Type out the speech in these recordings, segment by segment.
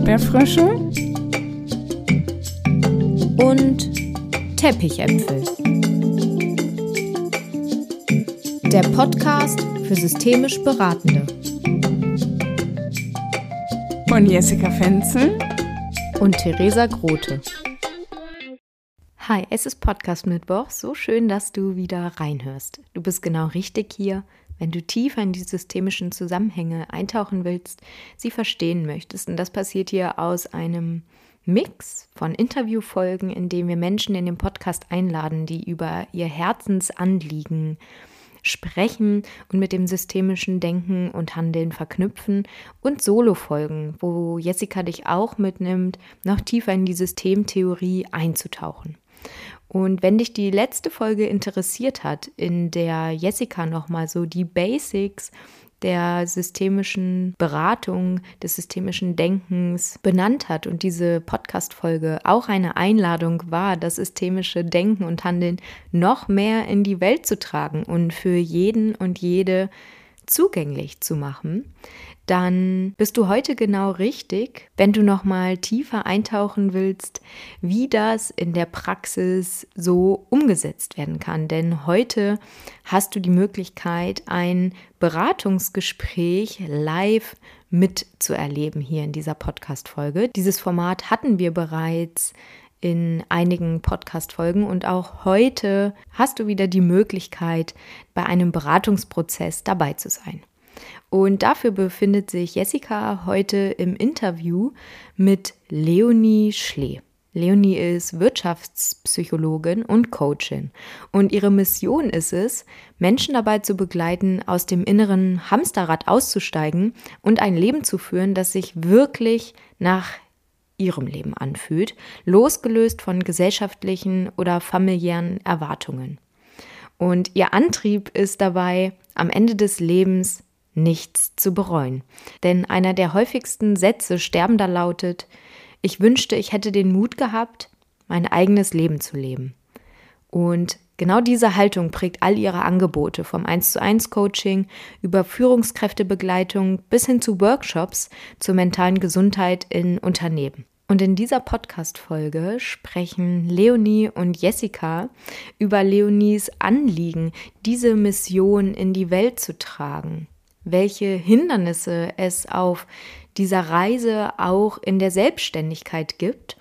Erdbeerfrösche und Teppichäpfel. Der Podcast für systemisch Beratende. Von Jessica Fenzel und Theresa Grote. Hi, es ist Podcast Mittwoch. So schön, dass du wieder reinhörst. Du bist genau richtig hier, wenn du tiefer in die systemischen Zusammenhänge eintauchen willst, sie verstehen möchtest. Und das passiert hier aus einem Mix von Interviewfolgen, in dem wir Menschen in den Podcast einladen, die über ihr Herzensanliegen sprechen und mit dem systemischen Denken und Handeln verknüpfen, und Solo-Folgen, wo Jessica dich auch mitnimmt, noch tiefer in die Systemtheorie einzutauchen. Und wenn dich die letzte Folge interessiert hat, in der Jessica nochmal so die Basics der systemischen Beratung, des systemischen Denkens benannt hat und diese Podcast-Folge auch eine Einladung war, das systemische Denken und Handeln noch mehr in die Welt zu tragen und für jeden und jede zugänglich zu machen, dann bist du heute genau richtig, wenn du nochmal tiefer eintauchen willst, wie das in der Praxis so umgesetzt werden kann. Denn heute hast du die Möglichkeit, ein Beratungsgespräch live mitzuerleben hier in dieser Podcast-Folge. Dieses Format hatten wir bereits in einigen Podcast-Folgen und auch heute hast du wieder die Möglichkeit, bei einem Beratungsprozess dabei zu sein. Und dafür befindet sich Jessica heute im Interview mit Leonie Schlee. Leonie ist Wirtschaftspsychologin und Coachin. Und ihre Mission ist es, Menschen dabei zu begleiten, aus dem inneren Hamsterrad auszusteigen und ein Leben zu führen, das sich wirklich nach ihrem Leben anfühlt, losgelöst von gesellschaftlichen oder familiären Erwartungen. Und ihr Antrieb ist dabei, am Ende des Lebens nichts zu bereuen. Denn einer der häufigsten Sätze Sterbender lautet: Ich wünschte, ich hätte den Mut gehabt, mein eigenes Leben zu leben. Und genau diese Haltung prägt all ihre Angebote, vom 1:1 Coaching über Führungskräftebegleitung bis hin zu Workshops zur mentalen Gesundheit in Unternehmen. Und in dieser Podcast-Folge sprechen Leonie und Jessica über Leonies Anliegen, diese Mission in die Welt zu tragen. Welche Hindernisse es auf dieser Reise auch in der Selbstständigkeit gibt.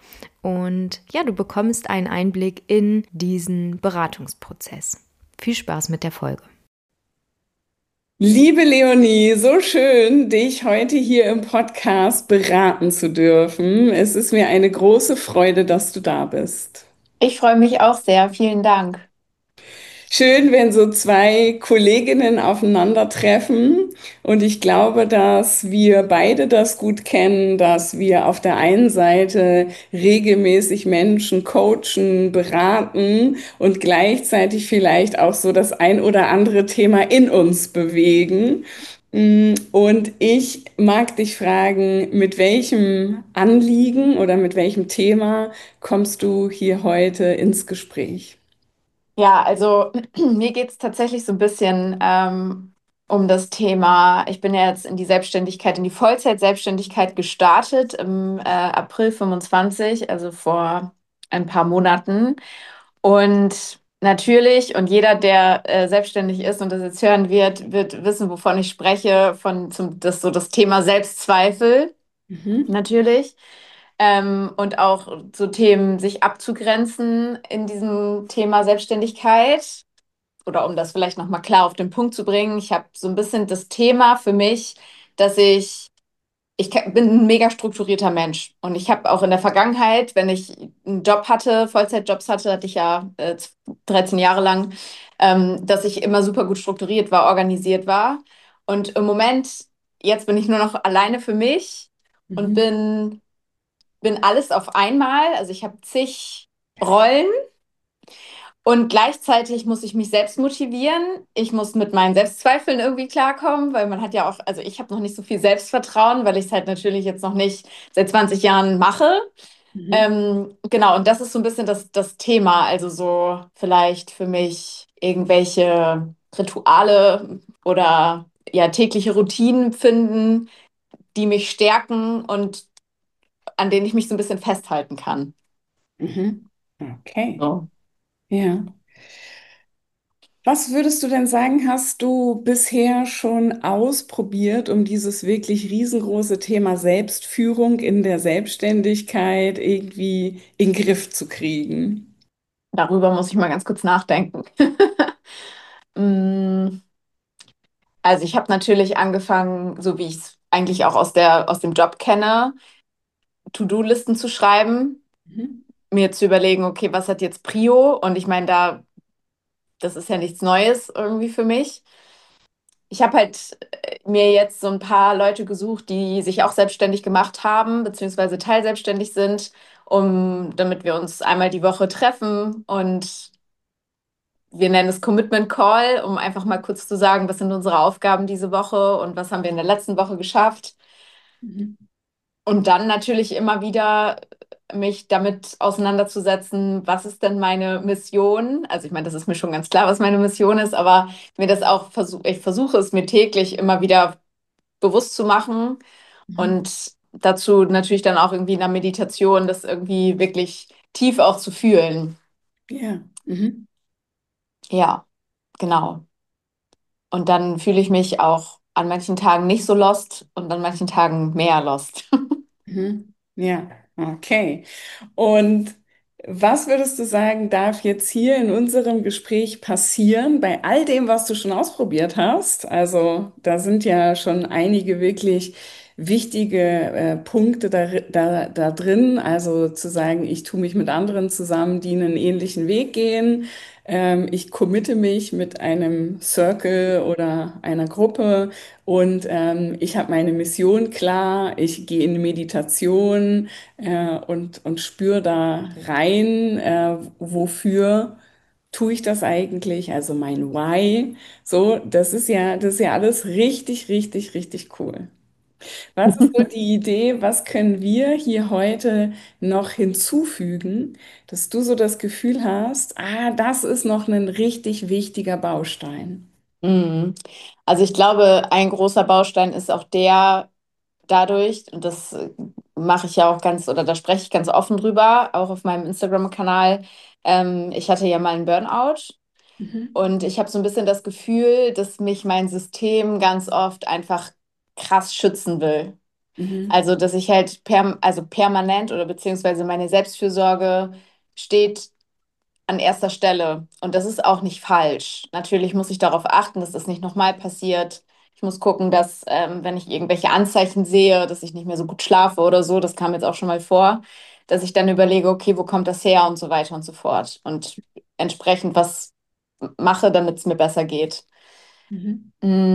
Und ja, du bekommst einen Einblick in diesen Beratungsprozess. Viel Spaß mit der Folge. Liebe Leonie, so schön, dich heute hier im Podcast beraten zu dürfen. Es ist mir eine große Freude, dass du da bist. Ich freue mich auch sehr. Vielen Dank. Schön, wenn so zwei Kolleginnen aufeinandertreffen. Und ich glaube, dass wir beide das gut kennen, dass wir auf der einen Seite regelmäßig Menschen coachen, beraten und gleichzeitig vielleicht auch so das ein oder andere Thema in uns bewegen. Und ich mag dich fragen, mit welchem Anliegen oder mit welchem Thema kommst du hier heute ins Gespräch? Ja, also mir geht es tatsächlich so ein bisschen um das Thema. Ich bin ja jetzt in die Selbstständigkeit, in die Vollzeit-Selbstständigkeit gestartet im April 25, also vor ein paar Monaten. Und natürlich, und jeder, der selbstständig ist und das jetzt hören wird, wird wissen, wovon ich spreche, das so das Thema Selbstzweifel, Mhm. natürlich. Und auch so Themen sich abzugrenzen in diesem Thema Selbstständigkeit. Oder um das vielleicht nochmal klar auf den Punkt zu bringen, ich habe so ein bisschen das Thema für mich, dass bin ein mega strukturierter Mensch. Und ich habe auch in der Vergangenheit, wenn ich einen Job hatte, Vollzeitjobs hatte ich ja 13 Jahre lang, dass ich immer super gut strukturiert war, organisiert war. Und im Moment, jetzt bin ich nur noch alleine für mich und Mhm. bin alles auf einmal. Also ich habe zig Rollen und gleichzeitig muss ich mich selbst motivieren. Ich muss mit meinen Selbstzweifeln irgendwie klarkommen, weil man hat ja auch, also ich habe noch nicht so viel Selbstvertrauen, weil ich es halt natürlich jetzt noch nicht seit 20 Jahren mache. Mhm. Genau, und das ist so ein bisschen das Thema. Also so vielleicht für mich irgendwelche Rituale oder ja tägliche Routinen finden, die mich stärken und an denen ich mich so ein bisschen festhalten kann. Mhm. Okay. So. Ja. Was würdest du denn sagen, hast du bisher schon ausprobiert, um dieses wirklich riesengroße Thema Selbstführung in der Selbstständigkeit irgendwie in den Griff zu kriegen? Darüber muss ich mal ganz kurz nachdenken. Mm, Also ich habe natürlich angefangen, so wie ich es eigentlich auch aus dem Job kenne, To-Do-Listen zu schreiben, Mhm. mir zu überlegen, okay, was hat jetzt Prio? Und ich meine, das ist ja nichts Neues irgendwie für mich. Ich habe halt mir jetzt so ein paar Leute gesucht, die sich auch selbstständig gemacht haben, beziehungsweise teilselbstständig sind, damit wir uns einmal die Woche treffen und wir nennen es Commitment Call, um einfach mal kurz zu sagen, was sind unsere Aufgaben diese Woche und was haben wir in der letzten Woche geschafft. Mhm. Und dann natürlich immer wieder mich damit auseinanderzusetzen, was ist denn meine Mission? Also ich meine, das ist mir schon ganz klar, was meine Mission ist, aber mir das auch ich versuche es mir täglich immer wieder bewusst zu machen Mhm. und dazu natürlich dann auch irgendwie in der Meditation das irgendwie wirklich tief auch zu fühlen. Ja. Mhm. Ja, genau. Und dann fühle ich mich auch an manchen Tagen nicht so lost und an manchen Tagen mehr lost. Mhm. Ja. Okay. Und was würdest du sagen, darf jetzt hier in unserem Gespräch passieren, bei all dem, was du schon ausprobiert hast? Also da sind ja schon einige wirklich wichtige Punkte da drin. Also zu sagen, ich tue mich mit anderen zusammen, die einen ähnlichen Weg gehen. Ich committe mich mit einem Circle oder einer Gruppe und ich habe meine Mission klar. Ich gehe in Meditation und spür da rein, wofür tue ich das eigentlich? Also mein Why. So, das ist ja alles richtig, richtig, richtig cool. Was ist so die Idee? Was können wir hier heute noch hinzufügen, dass du so das Gefühl hast, ah, das ist noch ein richtig wichtiger Baustein? Mhm. Also ich glaube, ein großer Baustein ist auch der dadurch, und das mache ich ja auch ganz, oder da spreche ich ganz offen drüber, auch auf meinem Instagram-Kanal. Ich hatte ja mal einen Burnout Mhm. und ich habe so ein bisschen das Gefühl, dass mich mein System ganz oft einfach krass schützen will. Mhm. Also, dass ich halt also permanent oder beziehungsweise meine Selbstfürsorge steht an erster Stelle. Und das ist auch nicht falsch. Natürlich muss ich darauf achten, dass das nicht nochmal passiert. Ich muss gucken, dass, wenn ich irgendwelche Anzeichen sehe, dass ich nicht mehr so gut schlafe oder so, das kam jetzt auch schon mal vor, dass ich dann überlege, okay, wo kommt das her und so weiter und so fort. Und entsprechend was mache, damit es mir besser geht. Mhm.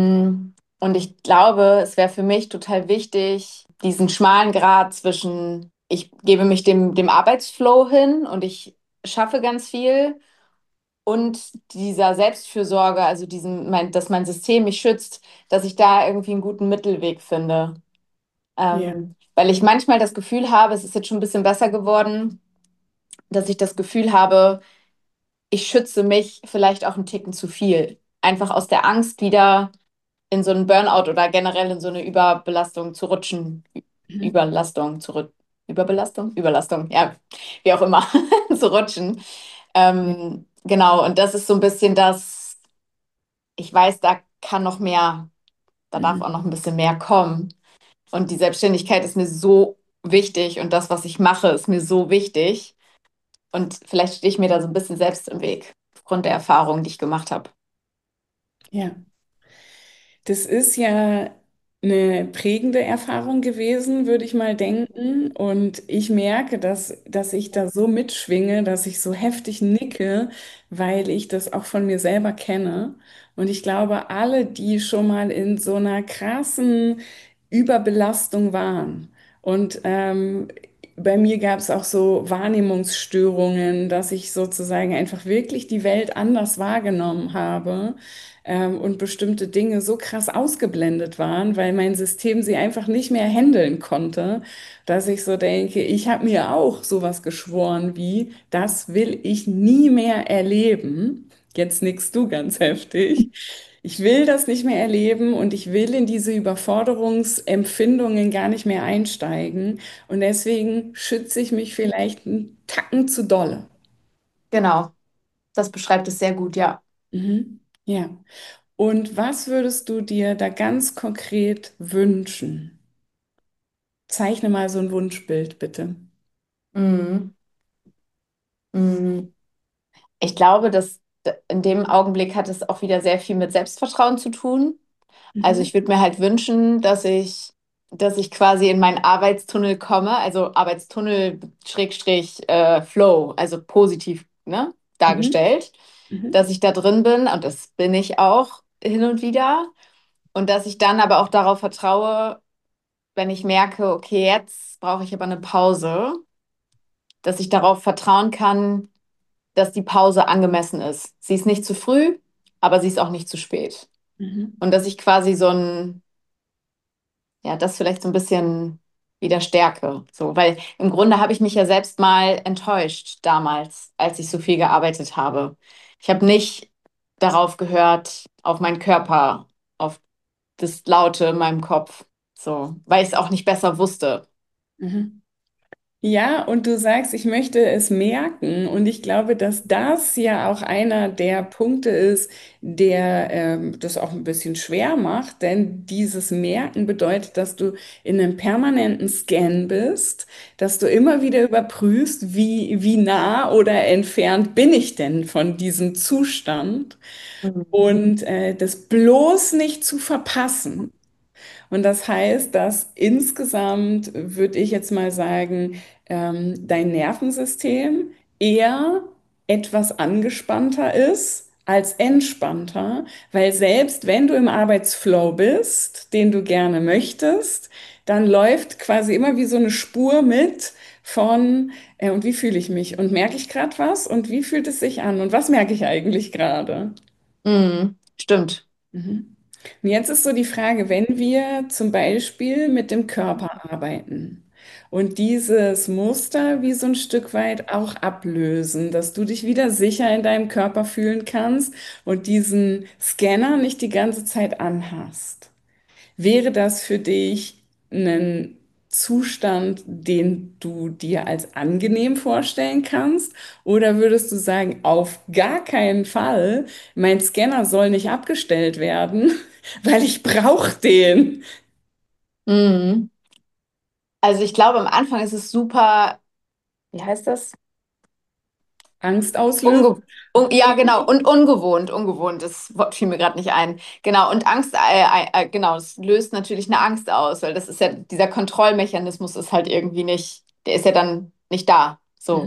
Und ich glaube, es wäre für mich total wichtig, diesen schmalen Grat zwischen, ich gebe mich dem Arbeitsflow hin und ich schaffe ganz viel und dieser Selbstfürsorge, also dass mein System mich schützt, dass ich da irgendwie einen guten Mittelweg finde. Ja. Weil ich manchmal das Gefühl habe, es ist jetzt schon ein bisschen besser geworden, dass ich das Gefühl habe, ich schütze mich vielleicht auch einen Ticken zu viel. Einfach aus der Angst, wieder in so einen Burnout oder generell in so eine Überbelastung zu rutschen. Mhm. Überlastung zurück. Überbelastung? Überlastung, ja, wie auch immer, zu rutschen. Ja. Genau, und das ist so ein bisschen das, ich weiß, da kann noch mehr, da darf Mhm. auch noch ein bisschen mehr kommen. Und die Selbstständigkeit ist mir so wichtig und das, was ich mache, ist mir so wichtig. Und vielleicht stehe ich mir da so ein bisschen selbst im Weg, aufgrund der Erfahrungen, die ich gemacht habe. Ja. Das ist ja eine prägende Erfahrung gewesen, würde ich mal denken. Und ich merke, dass ich da so mitschwinge, dass ich so heftig nicke, weil ich das auch von mir selber kenne. Und ich glaube, alle, die schon mal in so einer krassen Überbelastung waren und bei mir gab es auch so Wahrnehmungsstörungen, dass ich sozusagen einfach wirklich die Welt anders wahrgenommen habe und bestimmte Dinge so krass ausgeblendet waren, weil mein System sie einfach nicht mehr handeln konnte, dass ich so denke, ich habe mir auch sowas geschworen wie, das will ich nie mehr erleben. Jetzt nickst du ganz heftig. Ich will das nicht mehr erleben und ich will in diese Überforderungsempfindungen gar nicht mehr einsteigen. Und deswegen schütze ich mich vielleicht einen Tacken zu dolle. Genau, das beschreibt es sehr gut, ja. Mhm. Ja. Und was würdest du dir da ganz konkret wünschen? Zeichne mal so ein Wunschbild, bitte. Mhm. Mhm. Ich glaube, dass in dem Augenblick hat es auch wieder sehr viel mit Selbstvertrauen zu tun. Also Mhm. ich würde mir halt wünschen, dass ich quasi in meinen Arbeitstunnel komme, also Arbeitstunnel Schrägstrich Flow, also positiv, ne, Mhm. dargestellt, Mhm. dass ich da drin bin und das bin ich auch hin und wieder und dass ich dann aber auch darauf vertraue, wenn ich merke, okay, jetzt brauche ich aber eine Pause, dass ich darauf vertrauen kann, dass die Pause angemessen ist. Sie ist nicht zu früh, aber sie ist auch nicht zu spät. Mhm. Und dass ich quasi so ein, ja, das vielleicht so ein bisschen wieder stärke. So, weil im Grunde habe ich mich ja selbst mal enttäuscht damals, als ich so viel gearbeitet habe. Ich habe nicht darauf gehört, auf meinen Körper, auf das Laute in meinem Kopf. So, weil ich es auch nicht besser wusste. Mhm. Ja, und du sagst, ich möchte es merken. Und ich glaube, dass das ja auch einer der Punkte ist, der das auch ein bisschen schwer macht. Denn dieses Merken bedeutet, dass du in einem permanenten Scan bist, dass du immer wieder überprüfst, wie nah oder entfernt bin ich denn von diesem Zustand. Mhm. Und das bloß nicht zu verpassen. Und das heißt, dass insgesamt, würde ich jetzt mal sagen, dein Nervensystem eher etwas angespannter ist als entspannter, weil selbst wenn du im Arbeitsflow bist, den du gerne möchtest, dann läuft quasi immer wie so eine Spur mit von, und wie fühle ich mich und merke ich gerade was und wie fühlt es sich an und was merke ich eigentlich gerade? Mhm. Stimmt. Mhm. Und jetzt ist so die Frage, wenn wir zum Beispiel mit dem Körper arbeiten und dieses Muster wie so ein Stück weit auch ablösen, dass du dich wieder sicher in deinem Körper fühlen kannst und diesen Scanner nicht die ganze Zeit anhast. Wäre das für dich ein Zustand, den du dir als angenehm vorstellen kannst? Oder würdest du sagen, auf gar keinen Fall, mein Scanner soll nicht abgestellt werden, weil ich brauche den. Mhm. Also ich glaube, am Anfang ist es super, wie heißt das? Angst auslösen? Unge ja, genau, und ungewohnt, ungewohnt, das Wort fiel mir gerade nicht ein. Genau, und Angst, genau, es löst natürlich eine Angst aus, weil das ist ja, dieser Kontrollmechanismus ist halt irgendwie nicht, der ist ja dann nicht da. Mhm. So,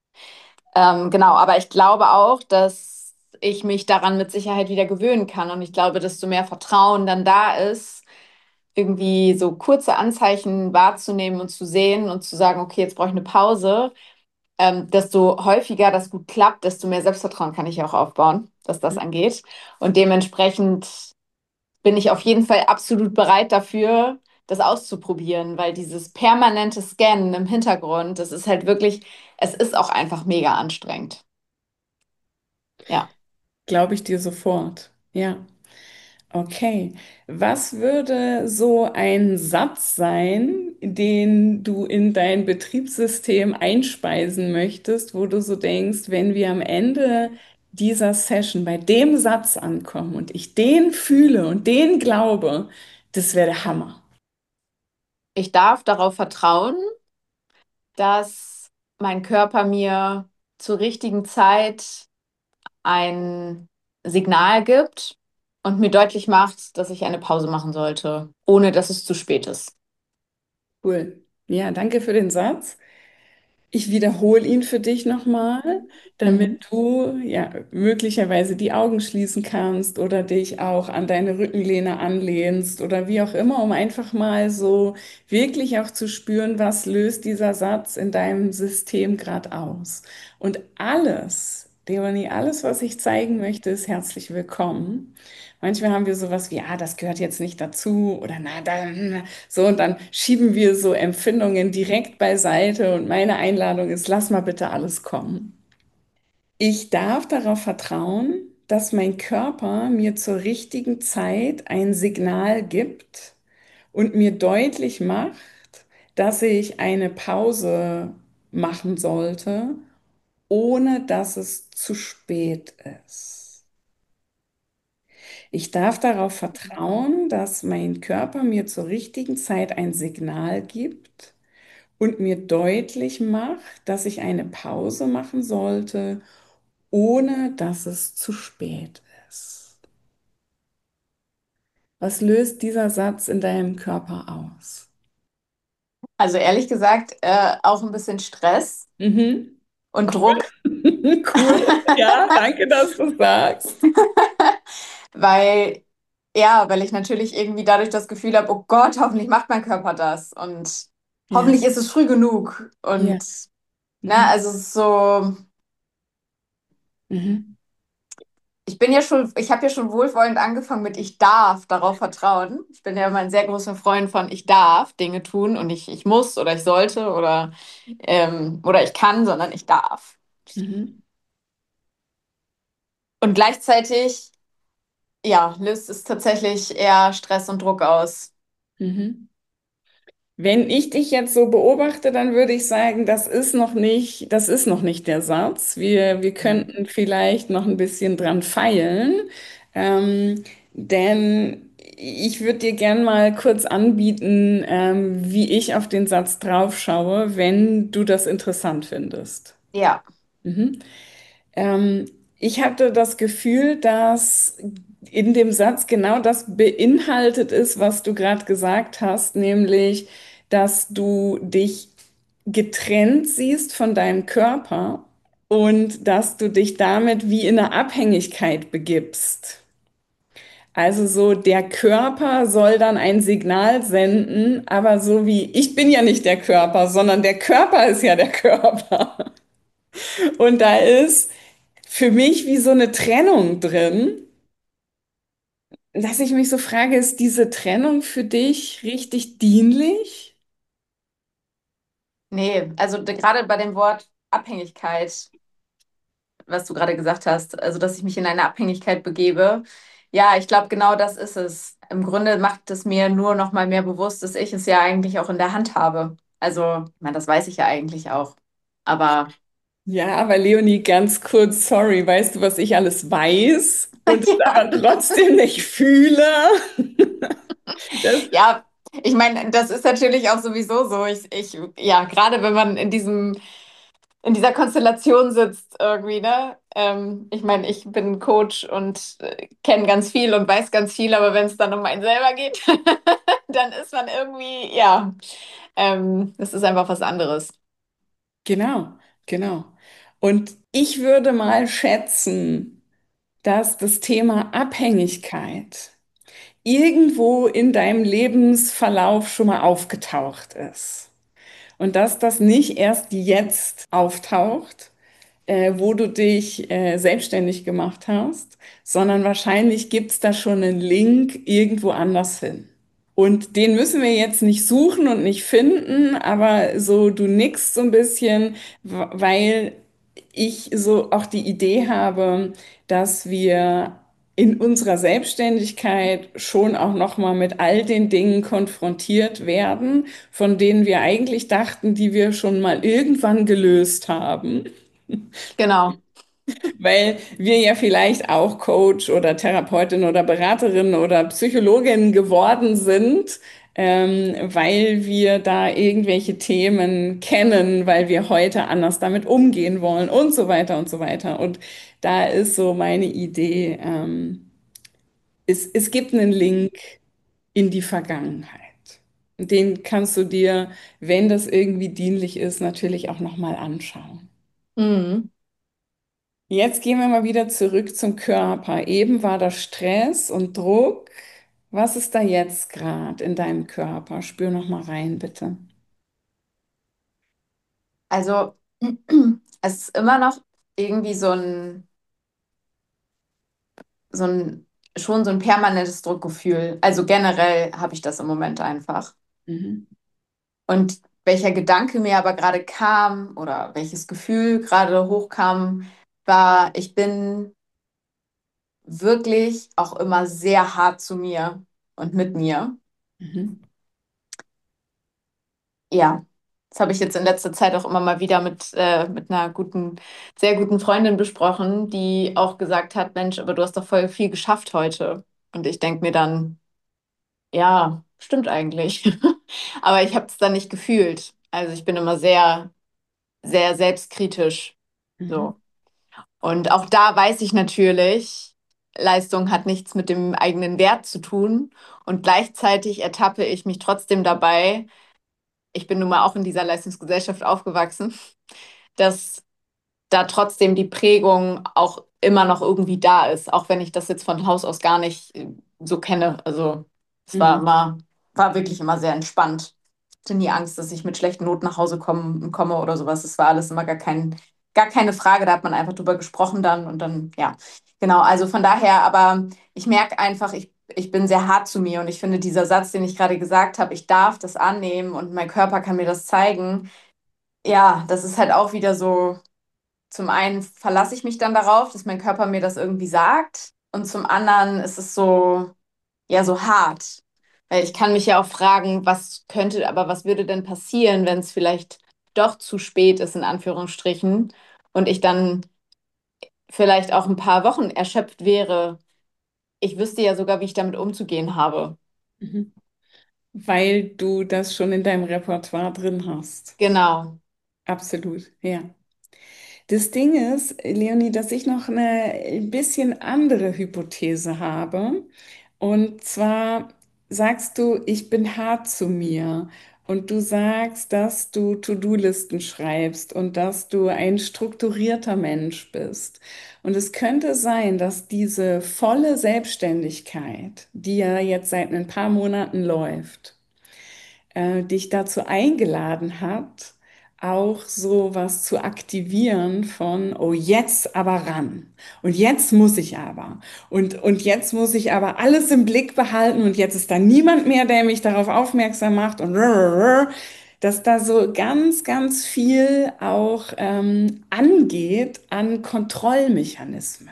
genau, aber ich glaube auch, dass ich mich daran mit Sicherheit wieder gewöhnen kann und ich glaube, desto mehr Vertrauen dann da ist, irgendwie so kurze Anzeichen wahrzunehmen und zu sehen und zu sagen, okay, jetzt brauche ich eine Pause, desto häufiger das gut klappt, desto mehr Selbstvertrauen kann ich auch aufbauen, was das angeht. Und dementsprechend bin ich auf jeden Fall absolut bereit dafür, das auszuprobieren, weil dieses permanente Scannen im Hintergrund, das ist halt wirklich, es ist auch einfach mega anstrengend. Ja. Glaube ich dir sofort. Ja. Okay. Was würde so ein Satz sein, den du in dein Betriebssystem einspeisen möchtest, wo du so denkst, wenn wir am Ende dieser Session bei dem Satz ankommen und ich den fühle und den glaube, das wäre der Hammer. Ich darf darauf vertrauen, dass mein Körper mir zur richtigen Zeit ein Signal gibt und mir deutlich macht, dass ich eine Pause machen sollte, ohne dass es zu spät ist. Cool. Ja, danke für den Satz. Ich wiederhole ihn für dich nochmal, damit Mhm. du ja möglicherweise die Augen schließen kannst oder dich auch an deine Rückenlehne anlehnst oder wie auch immer, um einfach mal so wirklich auch zu spüren, was löst dieser Satz in deinem System gerade aus. Und alles, Leonie, alles, was ich zeigen möchte, ist herzlich willkommen. Manchmal haben wir sowas wie, ah, das gehört jetzt nicht dazu oder na, dann so, und dann schieben wir so Empfindungen direkt beiseite und meine Einladung ist, lass mal bitte alles kommen. Ich darf darauf vertrauen, dass mein Körper mir zur richtigen Zeit ein Signal gibt und mir deutlich macht, dass ich eine Pause machen sollte, ohne dass es zu spät ist. Ich darf darauf vertrauen, dass mein Körper mir zur richtigen Zeit ein Signal gibt und mir deutlich macht, dass ich eine Pause machen sollte, ohne dass es zu spät ist. Was löst dieser Satz in deinem Körper aus? Also ehrlich gesagt, auch ein bisschen Stress Mhm. und Druck, Cool. Ja, danke, dass du sagst. weil, weil ich natürlich irgendwie dadurch das Gefühl habe, oh Gott, hoffentlich macht mein Körper das und Ja, hoffentlich ist es früh genug. ja. Und na, Mhm. also es ist so, Mhm. ich habe ja schon wohlwollend angefangen mit ich darf darauf vertrauen. Ich bin ja immer ein sehr großer Freund von ich darf Dinge tun und nicht ich muss oder ich sollte oder ich kann, sondern ich darf. Mhm. Und gleichzeitig, ja, löst es tatsächlich eher Stress und Druck aus. Mhm. Wenn ich dich jetzt so beobachte, dann würde ich sagen, das ist noch nicht der Satz. Wir Mhm. könnten vielleicht noch ein bisschen dran feilen, denn ich würde dir gern mal kurz anbieten, wie ich auf den Satz drauf schaue, wenn du das interessant findest. Ja, Mhm. Ähm, Ich hatte das Gefühl, dass in dem Satz genau das beinhaltet ist, was du gerade gesagt hast, nämlich, dass du dich getrennt siehst von deinem Körper und dass du dich damit wie in eine Abhängigkeit begibst. Also so, der Körper soll dann ein Signal senden, aber so wie ich bin ja nicht der Körper, sondern der Körper ist ja der Körper. Und da ist für mich wie so eine Trennung drin, dass ich mich so frage, ist diese Trennung für dich richtig dienlich? nee, also gerade bei dem Wort Abhängigkeit, was du gerade gesagt hast, also dass ich mich in eine Abhängigkeit begebe. Ja, ich glaube, genau das ist es. Im Grunde macht es mir nur noch mal mehr bewusst, dass ich es ja eigentlich auch in der Hand habe. Also, ich meine, das weiß ich ja eigentlich auch. Aber Ja, aber Leonie, ganz kurz, sorry, weißt du, was ich alles weiß und es ja, aber trotzdem nicht fühle? Das, ja, ich meine, das ist natürlich auch sowieso so. Ja, gerade wenn man in dieser Konstellation sitzt irgendwie, ne? Ich meine, ich bin Coach und kenne ganz viel und weiß ganz viel, aber wenn es dann um einen selber geht, dann ist man irgendwie, ja, das ist einfach was anderes. genau, genau. Und ich würde mal schätzen, dass das Thema Abhängigkeit irgendwo in deinem Lebensverlauf schon mal aufgetaucht ist. Und dass das nicht erst jetzt auftaucht, wo du dich selbstständig gemacht hast, sondern wahrscheinlich gibt es da schon einen Link irgendwo anders hin. Und den müssen wir jetzt nicht suchen und nicht finden, aber so du nickst so ein bisschen, weil ich so auch die Idee habe, dass wir in unserer Selbstständigkeit schon auch noch mal mit all den Dingen konfrontiert werden, von denen wir eigentlich dachten, die wir schon mal irgendwann gelöst haben. Genau, Weil wir ja vielleicht auch Coach oder Therapeutin oder Beraterin oder Psychologin geworden sind, weil wir da irgendwelche Themen kennen, weil wir heute anders damit umgehen wollen und so weiter und so weiter. Und da ist so meine Idee, es gibt einen Link in die Vergangenheit. Den kannst du dir, wenn das irgendwie dienlich ist, natürlich auch nochmal anschauen. mhm. Jetzt gehen wir mal wieder zurück zum Körper. Eben war da Stress und Druck. Was ist da jetzt gerade in deinem Körper? Spür noch mal rein, bitte. Also, es ist immer noch irgendwie so ein, schon so ein permanentes Druckgefühl. Also generell habe ich das im Moment einfach. Mhm. Und welcher Gedanke mir aber gerade kam oder welches Gefühl gerade hochkam, war, ich bin wirklich auch immer sehr hart zu mir und mit mir. Mhm. Ja, das habe ich jetzt in letzter Zeit auch immer mal wieder mit einer sehr guten Freundin besprochen, die auch gesagt hat, Mensch, aber du hast doch voll viel geschafft heute. Und ich denke mir dann, ja, stimmt eigentlich. Aber ich habe es dann nicht gefühlt. Also ich bin immer sehr, sehr selbstkritisch. Mhm. So. Und auch da weiß ich natürlich, Leistung hat nichts mit dem eigenen Wert zu tun. Und gleichzeitig ertappe ich mich trotzdem dabei, ich bin nun mal auch in dieser Leistungsgesellschaft aufgewachsen, dass da trotzdem die Prägung auch immer noch irgendwie da ist, auch wenn ich das jetzt von Haus aus gar nicht so kenne. Also es Mhm. war wirklich immer sehr entspannt. Ich hatte nie Angst, dass ich mit schlechten Noten nach Hause komme oder sowas. Es war alles immer gar keine Frage. Da hat man einfach drüber gesprochen dann und dann, ja, genau. Also von daher, aber ich merke einfach, ich bin sehr hart zu mir und ich finde, dieser Satz, den ich gerade gesagt habe, ich darf das annehmen und mein Körper kann mir das zeigen, ja, das ist halt auch wieder so. Zum einen verlasse ich mich dann darauf, dass mein Körper mir das irgendwie sagt. Und zum anderen ist es so, ja, so hart. Weil ich kann mich ja auch fragen, was würde denn passieren, wenn es vielleicht doch zu spät ist, in Anführungsstrichen, und ich dann vielleicht auch ein paar Wochen erschöpft wäre. Ich wüsste ja sogar, wie ich damit umzugehen habe. Mhm. Weil du das schon in deinem Repertoire drin hast. Genau. Absolut, ja. Das Ding ist, Leonie, dass ich noch eine ein bisschen andere Hypothese habe. Und zwar sagst du, ich bin hart zu mir. Und du sagst, dass du To-Do-Listen schreibst und dass du ein strukturierter Mensch bist. Und es könnte sein, dass diese volle Selbstständigkeit, die ja jetzt seit ein paar Monaten läuft, dich dazu eingeladen hat, auch so was zu aktivieren von, oh, jetzt aber ran. Und jetzt muss ich aber. Und jetzt muss ich aber alles im Blick behalten und jetzt ist da niemand mehr, der mich darauf aufmerksam macht und dass da so ganz viel auch angeht an Kontrollmechanismen.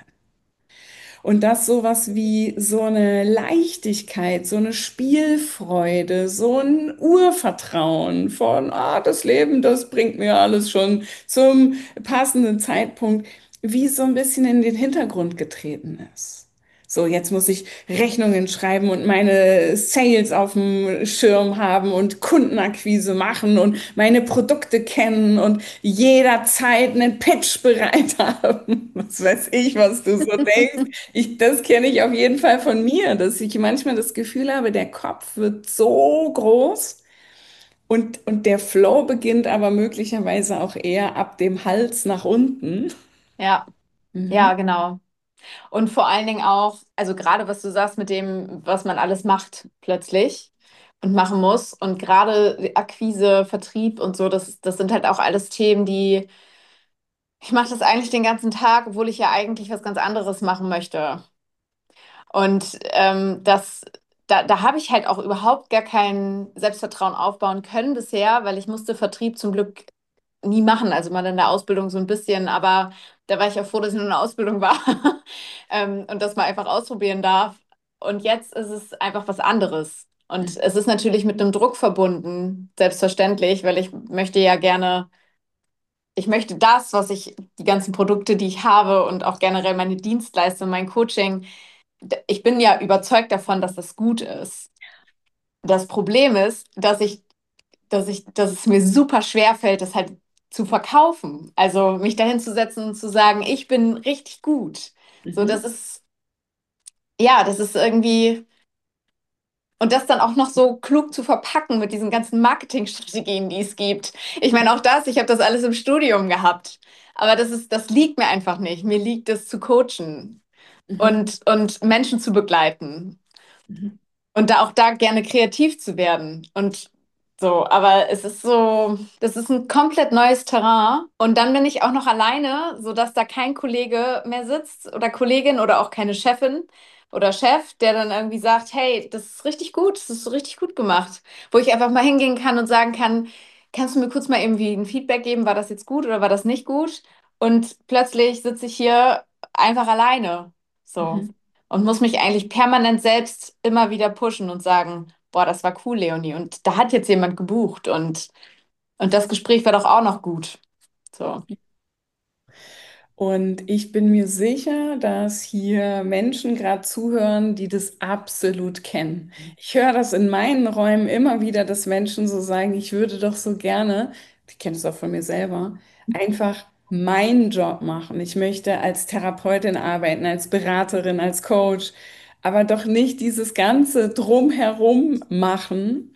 Und dass sowas wie so eine Leichtigkeit, so eine Spielfreude, so ein Urvertrauen von, ah, das Leben, das bringt mir alles schon zum passenden Zeitpunkt, wie so ein bisschen in den Hintergrund getreten ist. So, jetzt muss ich Rechnungen schreiben und meine Sales auf dem Schirm haben und Kundenakquise machen und meine Produkte kennen und jederzeit einen Pitch bereit haben. Was weiß ich, was du so denkst. Das kenne ich auf jeden Fall von mir, dass ich manchmal das Gefühl habe, der Kopf wird so groß und der Flow beginnt aber möglicherweise auch eher ab dem Hals nach unten. Ja, Mhm. ja, genau. Und vor allen Dingen auch, also gerade was du sagst mit dem, was man alles macht plötzlich und machen muss. Und gerade Akquise, Vertrieb und so, das sind halt auch alles Themen, ich mache das eigentlich den ganzen Tag, obwohl ich ja eigentlich was ganz anderes machen möchte. Und da habe ich halt auch überhaupt gar kein Selbstvertrauen aufbauen können bisher, weil ich musste Vertrieb zum Glück nie machen, also mal in der Ausbildung so ein bisschen, aber da war ich auch froh, dass ich nur in der Ausbildung war und das mal einfach ausprobieren darf. Und jetzt ist es einfach was anderes. Und es ist natürlich mit einem Druck verbunden, selbstverständlich, weil ich möchte das, die ganzen Produkte, die ich habe und auch generell meine Dienstleistung, mein Coaching, ich bin ja überzeugt davon, dass das gut ist. Das Problem ist, dass es mir super schwer fällt, das halt zu verkaufen. Also mich dahin zu setzen und zu sagen, ich bin richtig gut. So, Mhm. das ist irgendwie, und das dann auch noch so klug zu verpacken mit diesen ganzen Marketingstrategien, die es gibt. Ich meine, ich habe das alles im Studium gehabt. Aber das liegt mir einfach nicht. Mir liegt es zu coachen Mhm. und Menschen zu begleiten. Mhm. Und da auch da gerne kreativ zu werden. Und so, aber es ist so, das ist ein komplett neues Terrain. Und dann bin ich auch noch alleine, sodass da kein Kollege mehr sitzt oder Kollegin oder auch keine Chefin oder Chef, der dann irgendwie sagt, hey, das ist richtig gut, das ist richtig gut gemacht. Wo ich einfach mal hingehen kann und sagen kann, kannst du mir kurz mal irgendwie ein Feedback geben, war das jetzt gut oder war das nicht gut? Und plötzlich sitze ich hier einfach alleine. So. und muss mich eigentlich permanent selbst immer wieder pushen und sagen, boah, das war cool, Leonie. Und da hat jetzt jemand gebucht und das Gespräch war doch auch noch gut. So. Und ich bin mir sicher, dass hier Menschen gerade zuhören, die das absolut kennen. Ich höre das in meinen Räumen immer wieder, dass Menschen so sagen, ich würde doch so gerne, ich kenne es auch von mir selber, einfach meinen Job machen. Ich möchte als Therapeutin arbeiten, als Beraterin, als Coach, aber doch nicht dieses ganze Drumherum machen.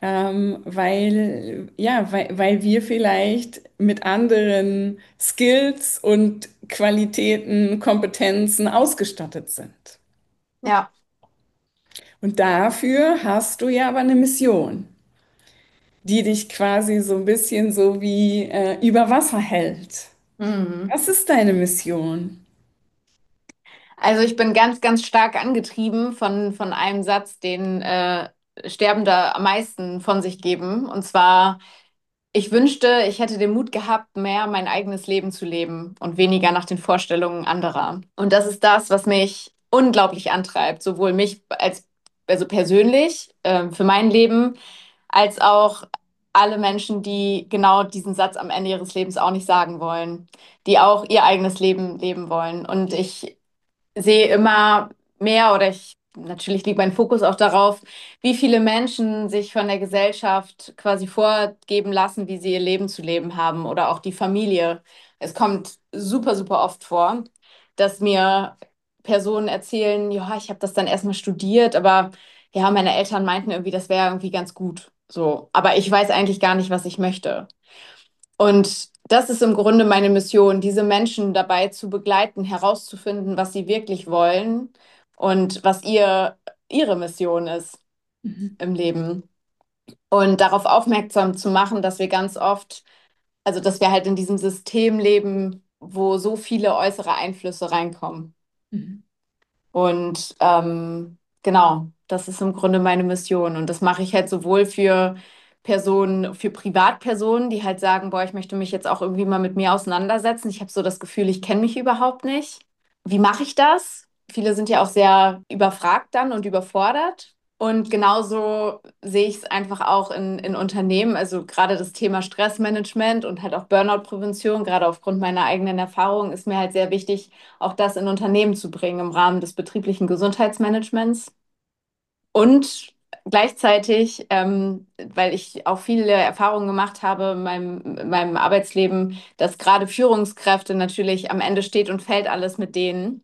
Weil wir vielleicht mit anderen Skills und Qualitäten, Kompetenzen ausgestattet sind. Ja. Und dafür hast du ja aber eine Mission, die dich quasi so ein bisschen so wie über Wasser hält. Mhm. Was ist deine Mission? Also ich bin ganz, ganz stark angetrieben von einem Satz, den Sterbende am meisten von sich geben. Und zwar, ich wünschte, ich hätte den Mut gehabt, mehr mein eigenes Leben zu leben und weniger nach den Vorstellungen anderer. Und das ist das, was mich unglaublich antreibt, sowohl mich also persönlich, für mein Leben, als auch alle Menschen, die genau diesen Satz am Ende ihres Lebens auch nicht sagen wollen, die auch ihr eigenes Leben leben wollen. Und ich sehe immer mehr oder natürlich liegt mein Fokus auch darauf, wie viele Menschen sich von der Gesellschaft quasi vorgeben lassen, wie sie ihr Leben zu leben haben oder auch die Familie. Es kommt super, super oft vor, dass mir Personen erzählen, ja, ich habe das dann erstmal studiert, aber ja, meine Eltern meinten irgendwie, das wäre irgendwie ganz gut. So, aber ich weiß eigentlich gar nicht, was ich möchte. Und das ist im Grunde meine Mission, diese Menschen dabei zu begleiten, herauszufinden, was sie wirklich wollen und was ihre Mission ist Mhm. im Leben. Und darauf aufmerksam zu machen, dass wir ganz oft, also dass wir halt in diesem System leben, wo so viele äußere Einflüsse reinkommen. Mhm. Und genau, das ist im Grunde meine Mission. Und das mache ich halt sowohl für Personen, für Privatpersonen, die halt sagen, boah, ich möchte mich jetzt auch irgendwie mal mit mir auseinandersetzen. Ich habe so das Gefühl, ich kenne mich überhaupt nicht. Wie mache ich das? Viele sind ja auch sehr überfragt dann und überfordert. Und genauso sehe ich es einfach auch in Unternehmen. Also gerade das Thema Stressmanagement und halt auch Burnout-Prävention, gerade aufgrund meiner eigenen Erfahrung, ist mir halt sehr wichtig, auch das in Unternehmen zu bringen im Rahmen des betrieblichen Gesundheitsmanagements. Und gleichzeitig, weil ich auch viele Erfahrungen gemacht habe in meinem Arbeitsleben, dass gerade Führungskräfte natürlich am Ende steht und fällt alles mit denen,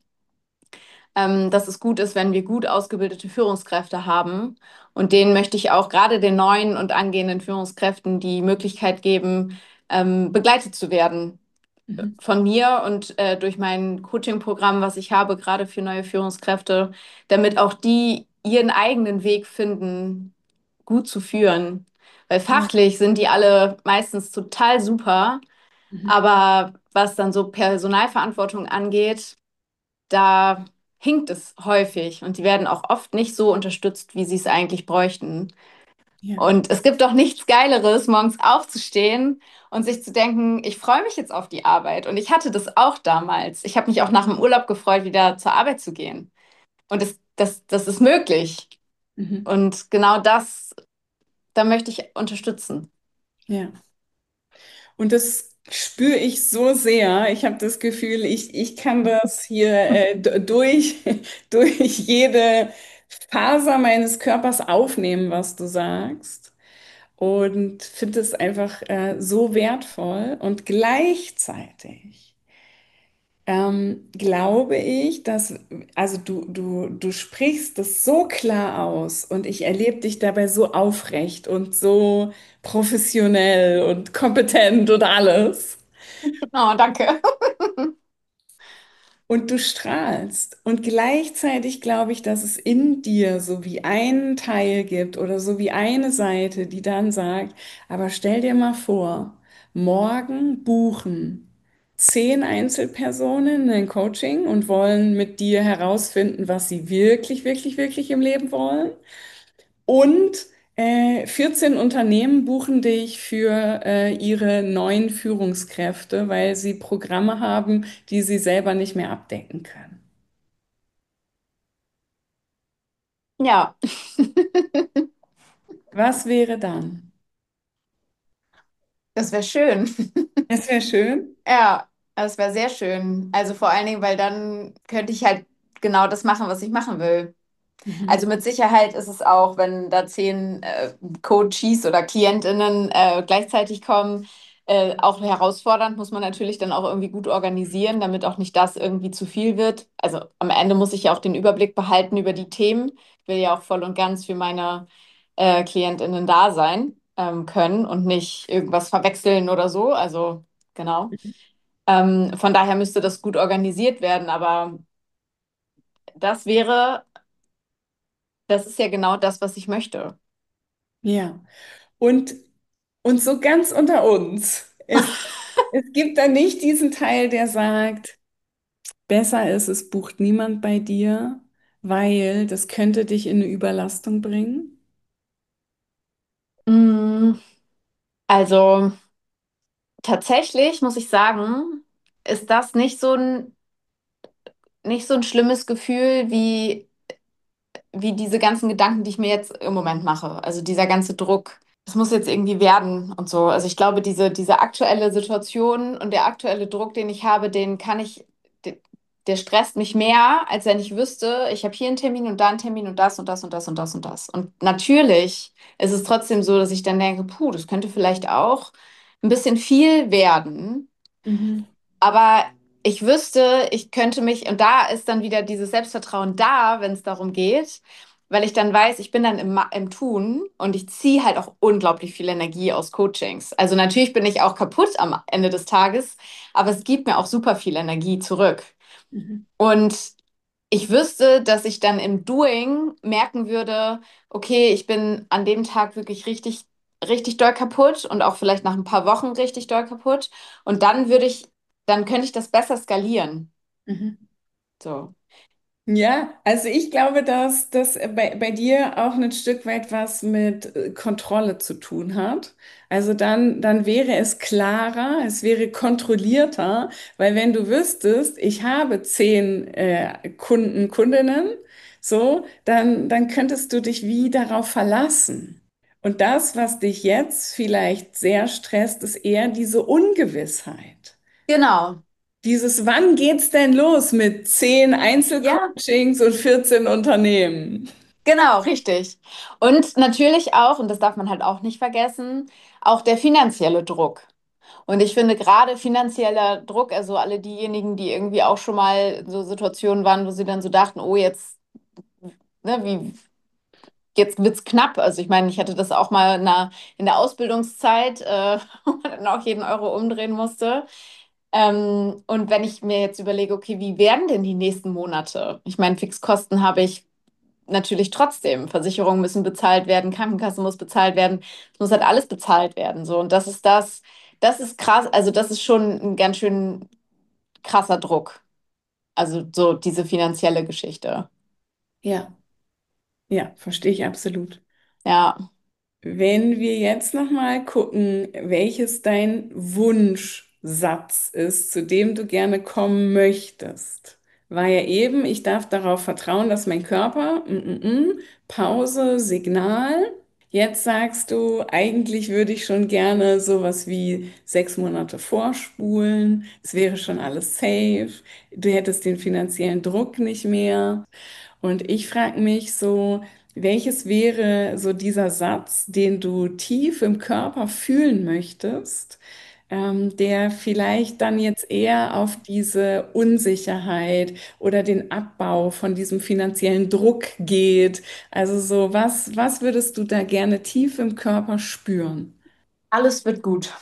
dass es gut ist, wenn wir gut ausgebildete Führungskräfte haben. Und denen möchte ich auch gerade den neuen und angehenden Führungskräften die Möglichkeit geben, begleitet zu werden Mhm. von mir und durch mein Coaching-Programm, was ich habe, gerade für neue Führungskräfte, damit auch die ihren eigenen Weg finden, gut zu führen. Weil Ja. fachlich sind die alle meistens total super, Mhm. aber was dann so Personalverantwortung angeht, da hinkt es häufig und die werden auch oft nicht so unterstützt, wie sie es eigentlich bräuchten. Ja. Und es gibt doch nichts Geileres, morgens aufzustehen und sich zu denken, ich freue mich jetzt auf die Arbeit. Und ich hatte das auch damals. Ich habe mich auch nach dem Urlaub gefreut, wieder zur Arbeit zu gehen. Und das ist möglich. Mhm. Und genau das, da möchte ich unterstützen. Ja. Und das spüre ich so sehr. Ich habe das Gefühl, ich kann das hier durch jede Faser meines Körpers aufnehmen, was du sagst. Und finde es einfach so wertvoll. Und gleichzeitig glaube ich, dass, also du sprichst das so klar aus und ich erlebe dich dabei so aufrecht und so professionell und kompetent und alles. Oh, danke. Und du strahlst. Und gleichzeitig glaube ich, dass es in dir so wie einen Teil gibt oder so wie eine Seite, die dann sagt, aber stell dir mal vor, morgen buchen 10 Einzelpersonen ein Coaching und wollen mit dir herausfinden, was sie wirklich, wirklich, wirklich im Leben wollen. Und 14 Unternehmen buchen dich für ihre neuen Führungskräfte, weil sie Programme haben, die sie selber nicht mehr abdecken können. Ja. Was wäre dann? Das wäre schön. Es wäre schön. Ja, das wäre sehr schön. Also vor allen Dingen, weil dann könnte ich halt genau das machen, was ich machen will. Also Mhm. mit Sicherheit ist es auch, wenn da 10 Coaches oder KlientInnen gleichzeitig kommen, auch herausfordernd, muss man natürlich dann auch irgendwie gut organisieren, damit auch nicht das irgendwie zu viel wird. Also am Ende muss ich ja auch den Überblick behalten über die Themen. Ich will ja auch voll und ganz für meine KlientInnen da sein können und nicht irgendwas verwechseln oder so. Also genau. Von daher müsste das gut organisiert werden, aber das wäre, das ist ja genau das, was ich möchte. Ja. Und, und so ganz unter uns. Es gibt da nicht diesen Teil, der sagt, besser ist, es bucht niemand bei dir, weil das könnte dich in eine Überlastung bringen. Mm, Also tatsächlich muss ich sagen, ist das nicht so ein schlimmes Gefühl wie diese ganzen Gedanken, die ich mir jetzt im Moment mache. Also dieser ganze Druck. Es muss jetzt irgendwie werden und so. Also ich glaube, diese aktuelle Situation und der aktuelle Druck, den ich habe, der, der stresst mich mehr, als wenn ich wüsste, ich habe hier einen Termin und da einen Termin und das und das und das und das und das. Und natürlich ist es trotzdem so, dass ich dann denke, puh, das könnte vielleicht auch ein bisschen viel werden. Mhm. Aber ich wüsste, ich könnte mich, und da ist dann wieder dieses Selbstvertrauen da, wenn es darum geht, weil ich dann weiß, ich bin dann im Tun und ich ziehe halt auch unglaublich viel Energie aus Coachings. Also natürlich bin ich auch kaputt am Ende des Tages, aber es gibt mir auch super viel Energie zurück. Mhm. Und ich wüsste, dass ich dann im Doing merken würde, okay, ich bin an dem Tag wirklich richtig doll kaputt und auch vielleicht nach ein paar Wochen richtig doll kaputt. Und dann könnte ich das besser skalieren. Mhm. So. Ja, also ich glaube, dass das bei dir auch ein Stück weit was mit Kontrolle zu tun hat. Also dann wäre es klarer, es wäre kontrollierter, weil wenn du wüsstest, ich habe 10 Kunden, Kundinnen, so, dann könntest du dich wie darauf verlassen. Und das, was dich jetzt vielleicht sehr stresst, ist eher diese Ungewissheit. Genau. Dieses, wann geht's denn los mit 10 Ja, Einzelcoachings und 14 Unternehmen? genau, richtig. Und natürlich auch, und das darf man halt auch nicht vergessen, auch der finanzielle Druck. Und ich finde gerade finanzieller Druck, also alle diejenigen, die irgendwie auch schon mal in so Situationen waren, wo sie dann so dachten, oh, jetzt, ne, jetzt wird's knapp. Also ich meine, ich hatte das auch mal in der Ausbildungszeit, wo man dann auch jeden Euro umdrehen musste. Und wenn ich mir jetzt überlege, okay, wie werden denn die nächsten Monate? Ich meine, Fixkosten habe ich natürlich trotzdem. Versicherungen müssen bezahlt werden, Krankenkasse muss bezahlt werden, es muss halt alles bezahlt werden. So. Und das ist krass, also das ist schon ein ganz schön krasser Druck. Also so diese finanzielle Geschichte. Ja, ja, verstehe ich absolut. Ja. Wenn wir jetzt noch mal gucken, welches dein Wunschsatz ist, zu dem du gerne kommen möchtest, war ja eben, ich darf darauf vertrauen, dass mein Körper, Pause, Signal. Jetzt sagst du, eigentlich würde ich schon gerne sowas wie 6 Monate vorspulen. Es wäre schon alles safe. Du hättest den finanziellen Druck nicht mehr. Und ich frage mich so, welches wäre so dieser Satz, den du tief im Körper fühlen möchtest, der vielleicht dann jetzt eher auf diese Unsicherheit oder den Abbau von diesem finanziellen Druck geht. Also so, was würdest du da gerne tief im Körper spüren? Alles wird gut.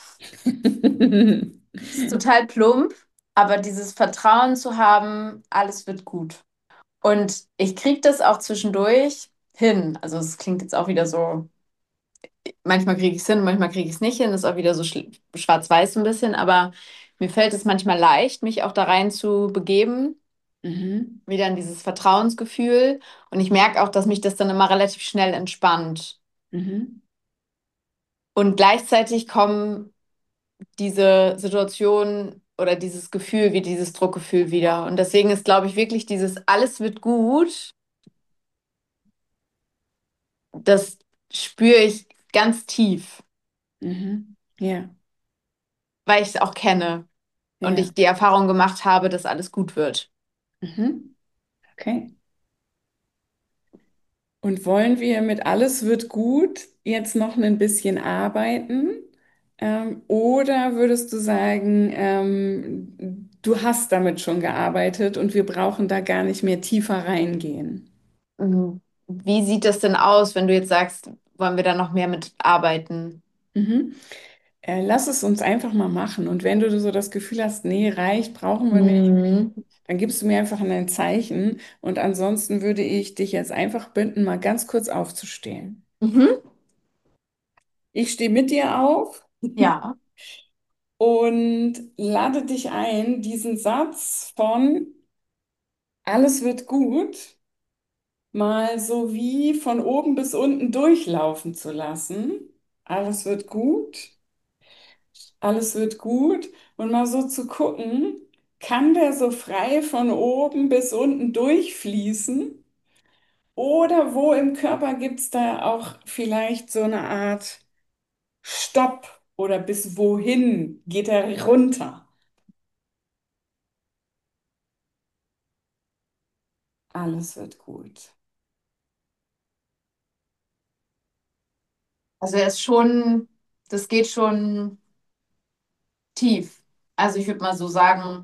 Ist total plump, aber dieses Vertrauen zu haben, alles wird gut. Und ich kriege das auch zwischendurch hin. Also es klingt jetzt auch wieder so, manchmal kriege ich es hin, manchmal kriege ich es nicht hin. Ist auch wieder so schwarz-weiß so ein bisschen, aber mir fällt es manchmal leicht, mich auch da rein zu begeben, Mhm, wieder in dieses Vertrauensgefühl. Und ich merke auch, dass mich das dann immer relativ schnell entspannt. mhm, Und gleichzeitig kommen diese Situation oder dieses Gefühl wie dieses Druckgefühl wieder. Und deswegen ist, glaube ich, wirklich dieses alles wird gut das spüre ich ganz tief, Mhm. Ja, weil ich es auch kenne und ja. ich die Erfahrung gemacht habe, dass alles gut wird. Mhm. Okay. Und wollen wir mit alles wird gut jetzt noch ein bisschen arbeiten? Oder würdest du sagen, du hast damit schon gearbeitet und wir brauchen da gar nicht mehr tiefer reingehen? Wie sieht das denn aus, wenn du jetzt sagst, wollen wir da noch mehr mit arbeiten? Mhm. Lass es uns einfach mal machen. Und wenn du so das Gefühl hast, nee, reicht, brauchen wir nicht, Mhm. dann gibst du mir einfach ein Zeichen. Und ansonsten würde ich dich jetzt einfach bitten, mal ganz kurz aufzustehen. Mhm. Ich stehe mit dir auf Ja. und lade dich ein, diesen Satz von alles wird gut mal so wie von oben bis unten durchlaufen zu lassen. Alles wird gut, alles wird gut und mal so zu gucken, kann der so frei von oben bis unten durchfließen? Oder wo im Körper gibt es da auch vielleicht so eine Art Stopp oder bis wohin geht er runter? Alles wird gut. Also er ist schon, das geht schon tief. Also ich würde mal so sagen,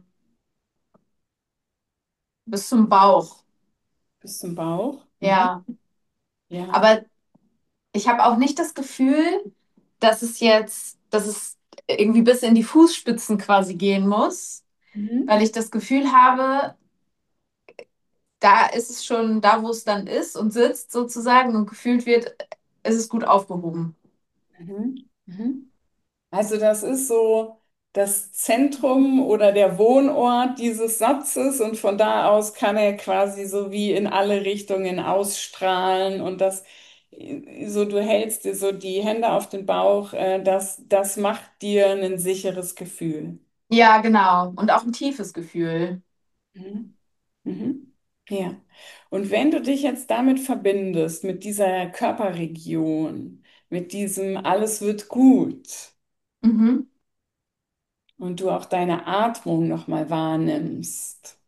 bis zum Bauch. Bis zum Bauch. Mhm. Ja. Ja. Aber ich habe auch nicht das Gefühl, dass es irgendwie bis in die Fußspitzen quasi gehen muss, Mhm. weil ich das Gefühl habe, da ist es schon da, wo es dann ist und sitzt sozusagen und gefühlt wird, ist es gut aufgehoben. Mhm. Mhm. Also das ist so das Zentrum oder der Wohnort dieses Satzes und von da aus kann er quasi so wie in alle Richtungen ausstrahlen und das so du hältst dir so die Hände auf den Bauch, das macht dir ein sicheres Gefühl. Ja, genau. Und auch ein tiefes Gefühl. Mhm. Mhm. Ja. Und wenn du dich jetzt damit verbindest, mit dieser Körperregion, mit diesem alles wird gut Mhm. und du auch deine Atmung nochmal wahrnimmst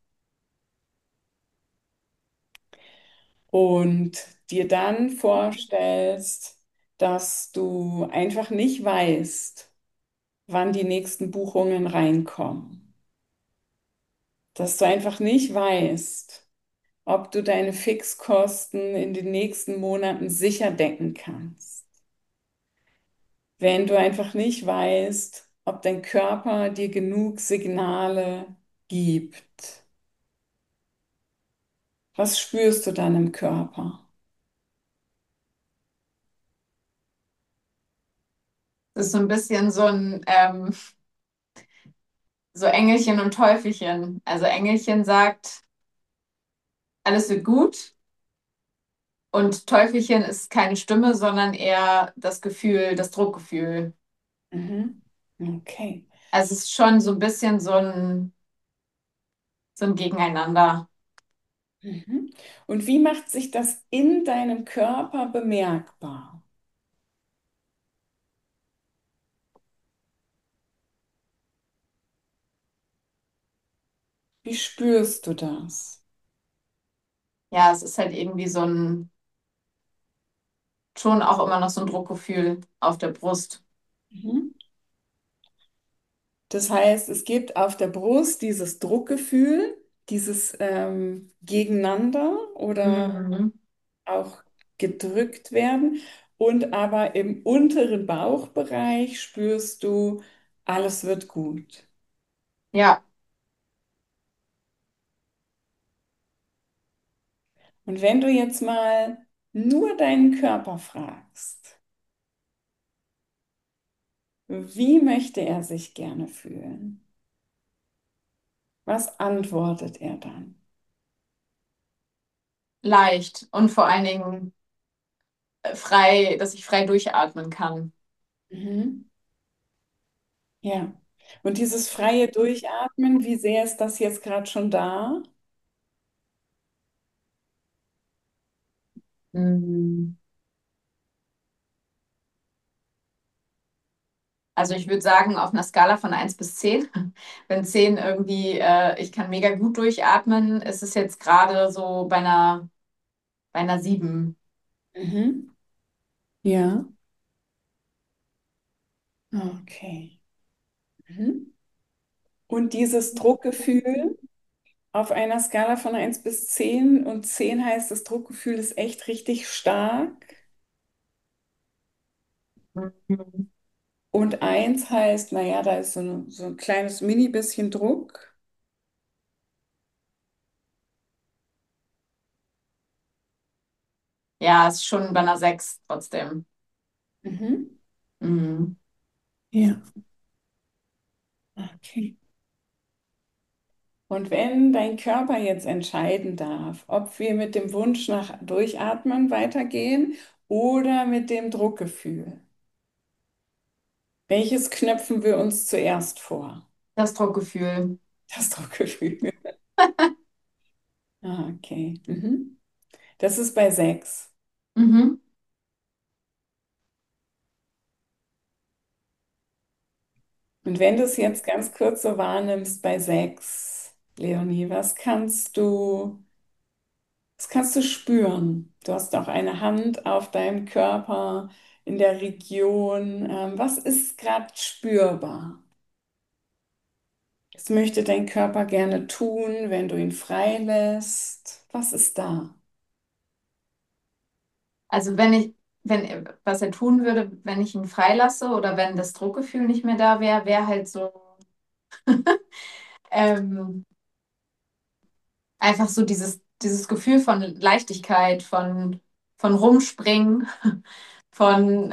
und dir dann vorstellst, dass du einfach nicht weißt, wann die nächsten Buchungen reinkommen, dass du einfach nicht weißt, ob du deine Fixkosten in den nächsten Monaten sicher decken kannst. Wenn du einfach nicht weißt, ob dein Körper dir genug Signale gibt. Was spürst du dann im Körper? Das ist so ein bisschen so Engelchen und Teufelchen. Also Engelchen sagt, alles wird gut. Und Teufelchen ist keine Stimme, sondern eher das Gefühl, das Druckgefühl. Mhm. Okay. Also es ist schon so ein bisschen so ein Gegeneinander. Mhm. Und wie macht sich das in deinem Körper bemerkbar? Wie spürst du das? Ja, es ist halt irgendwie schon auch immer noch so ein Druckgefühl auf der Brust. Mhm. Das heißt, es gibt auf der Brust dieses Druckgefühl, dieses Gegeneinander oder Mhm. auch gedrückt werden. Und aber im unteren Bauchbereich spürst du, alles wird gut. Ja, Und wenn du jetzt mal nur deinen Körper fragst, wie möchte er sich gerne fühlen? Was antwortet er dann? leicht und vor allen Dingen frei, dass ich frei durchatmen kann. Mhm. Ja. Und dieses freie Durchatmen, wie sehr ist das jetzt gerade schon da? Mhm. Also ich würde sagen, auf einer Skala von 1 bis 10, wenn 10 irgendwie, ich kann mega gut durchatmen, ist es jetzt gerade so bei einer 7. Mhm. Ja, okay. Mhm. Und dieses Druckgefühl auf einer Skala von 1 bis 10 und 10 heißt, das Druckgefühl ist echt richtig stark Mhm. und 1 heißt, naja, da ist so ein kleines Mini bisschen Druck. Ja, ist schon bei einer 6 trotzdem. Mhm. Mhm. Ja, okay. Und wenn dein Körper jetzt entscheiden darf, ob wir mit dem Wunsch nach Durchatmen weitergehen oder mit dem Druckgefühl, welches knöpfen wir uns zuerst vor? Das Druckgefühl. Das Druckgefühl. Ah, okay. Mhm. Das ist bei 6. Mhm. Und wenn du es jetzt ganz kurz so wahrnimmst bei 6, Leonie, was kannst du spüren? Du hast auch eine Hand auf deinem Körper in der Region. Was ist gerade spürbar? Was möchte dein Körper gerne tun, wenn du ihn freilässt? Was ist da? Also was er tun würde, wenn ich ihn freilasse oder wenn das Druckgefühl nicht mehr da wäre, wäre halt so ähm, einfach so dieses Gefühl von Leichtigkeit, von Rumspringen, von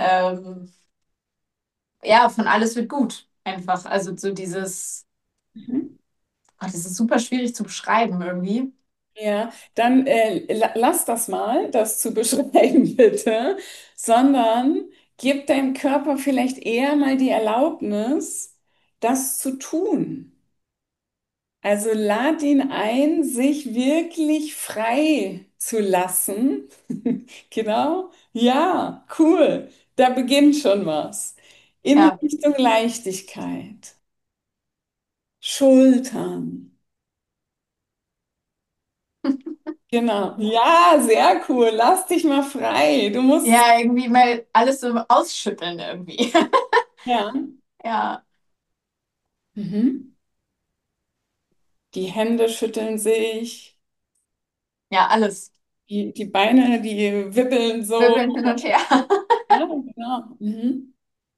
ja, von alles wird gut. Einfach. Also so dieses, Mhm. das ist super schwierig zu beschreiben irgendwie. Ja, dann lass das mal, das zu beschreiben, bitte, sondern gib deinem Körper vielleicht eher mal die Erlaubnis, das zu tun. Also lad ihn ein, sich wirklich frei zu lassen. Genau. Ja, cool. Da beginnt schon was. In Ja. Richtung Leichtigkeit. Schultern. Genau. Ja, sehr cool. Lass dich mal frei. Du musst es. Ja, irgendwie mal alles so ausschütteln irgendwie. Ja. Ja, Mhm. Die Hände schütteln sich. ja, alles. Die Beine, die wippeln so. Wirbeln hin und her. Ja, genau. Mhm.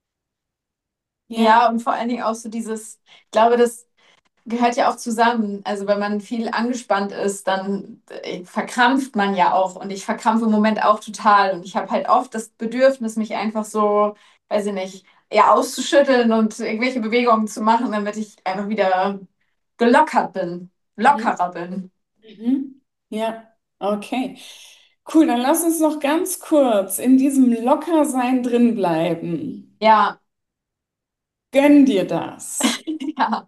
Ja. Ja, und vor allen Dingen auch so dieses, ich glaube, das gehört ja auch zusammen. Also wenn man viel angespannt ist, dann verkrampft man ja auch. Und ich verkrampfe im Moment auch total. Und ich habe halt oft das Bedürfnis, mich einfach so, weiß ich nicht, ja, auszuschütteln und irgendwelche Bewegungen zu machen, damit ich einfach wieder gelockert bin, Mhm. lockerer bin. Mhm. Ja, okay. Cool, dann lass uns noch ganz kurz in diesem Lockersein drin bleiben. Ja, Gönn dir das. ja.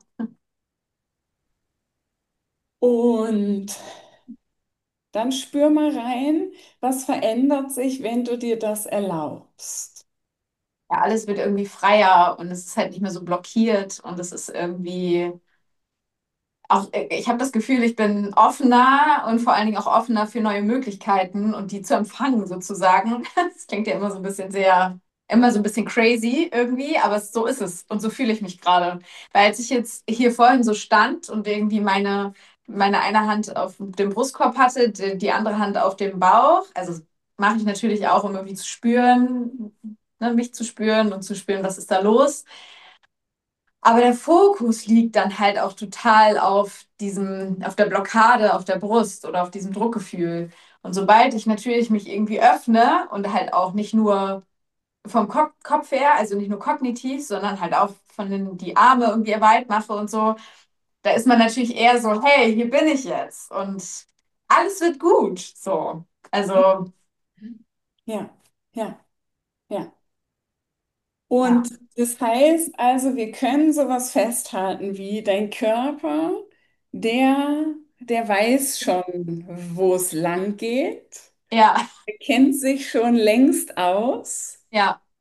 Und dann spür mal rein, was verändert sich, wenn du dir das erlaubst. Ja, alles wird irgendwie freier und es ist halt nicht mehr so blockiert und es ist irgendwie auch, ich habe das Gefühl, ich bin offener und vor allen Dingen auch offener für neue Möglichkeiten und die zu empfangen sozusagen. Das klingt ja immer so ein bisschen crazy irgendwie, aber so ist es und so fühle ich mich gerade. Weil als ich jetzt hier vorhin so stand und irgendwie meine eine Hand auf dem Brustkorb hatte, die andere Hand auf dem Bauch, also mache ich natürlich auch, um irgendwie zu spüren, ne, mich zu spüren und zu spüren, was ist da los. Aber der Fokus liegt dann halt auch total auf der Blockade, auf der Brust oder auf diesem Druckgefühl. Und sobald ich natürlich mich irgendwie öffne und halt auch nicht nur vom Kopf her, also nicht nur kognitiv, sondern halt auch die Arme irgendwie weit mache und so, da ist man natürlich eher so, hey, hier bin ich jetzt und alles wird gut. So. Also, Ja, ja, ja. ja, Und das heißt also, wir können sowas festhalten wie dein Körper, der weiß schon, wo es lang geht. ja, Er kennt sich schon längst aus. ja,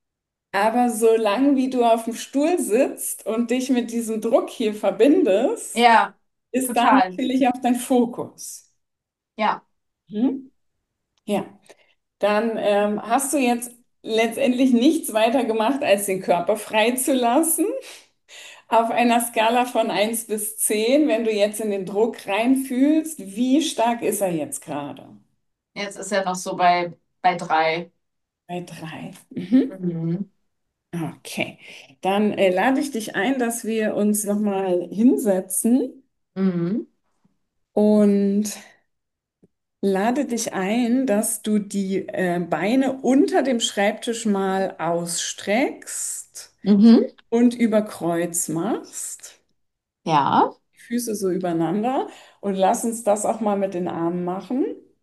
Aber solange wie du auf dem Stuhl sitzt und dich mit diesem Druck hier verbindest, Ja, ist da total. natürlich auch dein Fokus. Ja. Mhm. Ja, dann hast du jetzt letztendlich nichts weiter gemacht, als den Körper freizulassen. Auf einer Skala von 1 bis 10, wenn du jetzt in den Druck reinfühlst, wie stark ist er jetzt gerade? Jetzt ist er noch so bei 3. Bei 3. Mhm. Mhm. Okay, dann lade ich dich ein, dass wir uns nochmal hinsetzen Mhm. und lade dich ein, dass du die Beine unter dem Schreibtisch mal ausstreckst Mhm. und über Kreuz machst. Ja. Die Füße so übereinander und lass uns das auch mal mit den Armen machen.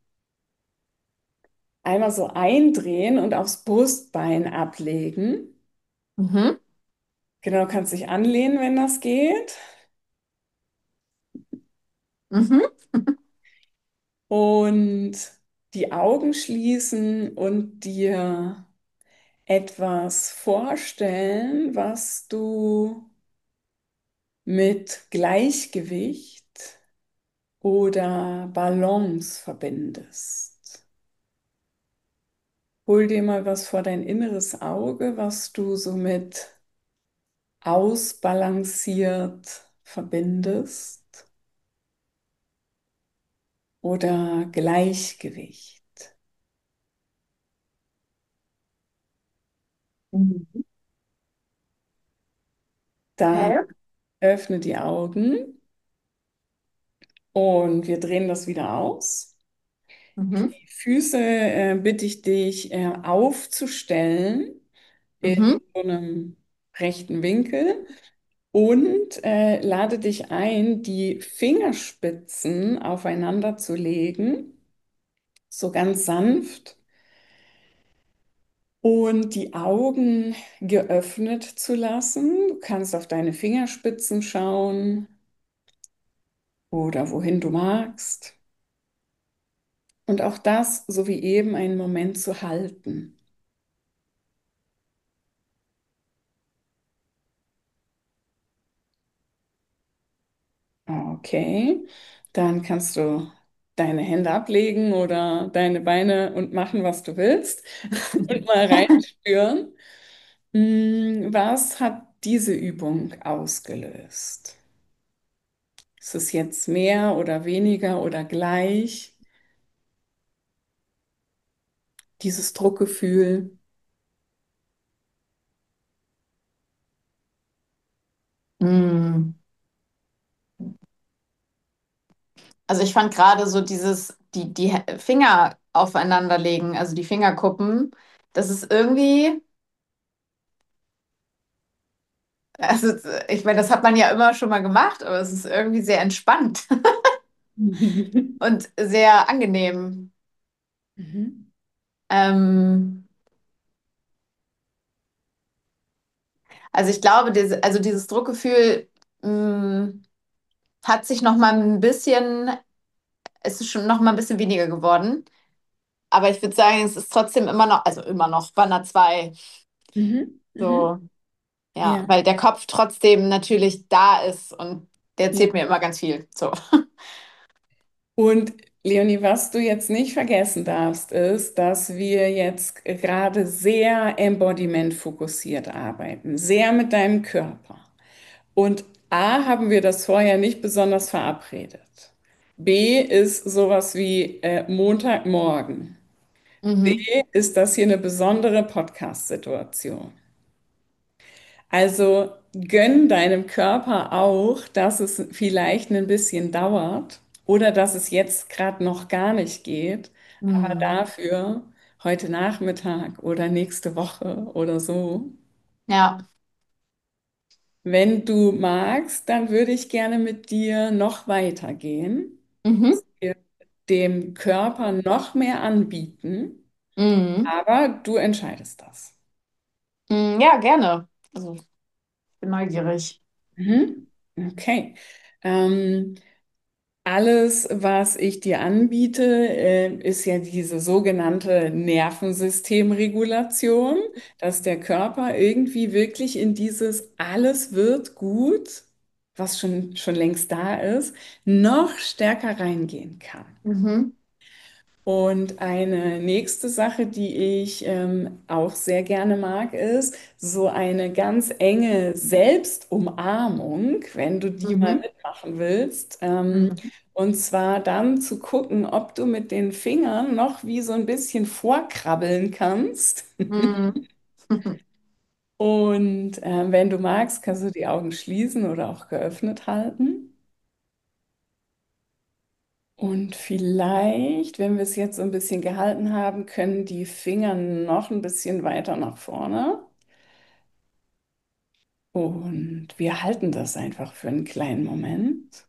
Einmal so eindrehen und aufs Brustbein ablegen. Mhm. Genau, kannst dich anlehnen, wenn das geht. Mhm. Und die Augen schließen und dir etwas vorstellen, was du mit Gleichgewicht oder Balance verbindest. Hol dir mal was vor dein inneres Auge, was du so mit ausbalanciert verbindest oder Gleichgewicht. Mhm. Dann Okay. öffne die Augen und wir drehen das wieder aus. Mhm. Die Füße bitte ich dich aufzustellen in Mhm. so einem rechten Winkel und lade dich ein, die Fingerspitzen aufeinander zu legen, so ganz sanft und die Augen geöffnet zu lassen. Du kannst auf deine Fingerspitzen schauen oder wohin du magst. Und auch das, so wie eben, einen Moment zu halten. Okay, dann kannst du deine Hände ablegen oder deine Beine und machen, was du willst und mal reinspüren. Was hat diese Übung ausgelöst? Ist es jetzt mehr oder weniger oder gleich? Dieses Druckgefühl? Mhm. Also ich fand gerade so die Finger aufeinander legen, also die Fingerkuppen, das ist irgendwie, also ich meine, das hat man ja immer schon mal gemacht, aber es ist irgendwie sehr entspannt und sehr angenehm. Mhm. Ähm, also ich glaube, also dieses Druckgefühl mh, hat sich noch mal ein bisschen, es ist schon noch mal ein bisschen weniger geworden. Aber ich würde sagen, es ist trotzdem immer noch, also immer noch bei einer 2. Mhm. Mhm. So, ja, Ja. weil der Kopf trotzdem natürlich da ist und der Ja. erzählt mir immer ganz viel. So. Und Leonie, was du jetzt nicht vergessen darfst, ist, dass wir jetzt gerade sehr embodiment fokussiert arbeiten, sehr mit deinem Körper. Und A, haben wir das vorher nicht besonders verabredet. B ist sowas wie Montagmorgen. C Mhm. ist das hier eine besondere Podcast-Situation. Also gönn deinem Körper auch, dass es vielleicht ein bisschen dauert oder dass es jetzt gerade noch gar nicht geht, aber Mhm. dafür heute Nachmittag oder nächste Woche oder so. Ja. Wenn du magst, dann würde ich gerne mit dir noch weitergehen, Mhm. dir dem Körper noch mehr anbieten, Mhm. aber du entscheidest das. Mhm. Ja, gerne. Also, ich bin neugierig. Mhm. Okay. Ähm, alles, was ich dir anbiete, ist ja diese sogenannte Nervensystemregulation, dass der Körper irgendwie wirklich in dieses alles wird gut, was schon längst da ist, noch stärker reingehen kann. Mhm. Und eine nächste Sache, die ich auch sehr gerne mag, ist so eine ganz enge Selbstumarmung, wenn du die mal Mhm. mitmachen willst. Mhm. Und zwar dann zu gucken, ob du mit den Fingern noch wie so ein bisschen vorkrabbeln kannst. Mhm. Und wenn du magst, kannst du die Augen schließen oder auch geöffnet halten. Und vielleicht, wenn wir es jetzt so ein bisschen gehalten haben, können die Finger noch ein bisschen weiter nach vorne. Und wir halten das einfach für einen kleinen Moment.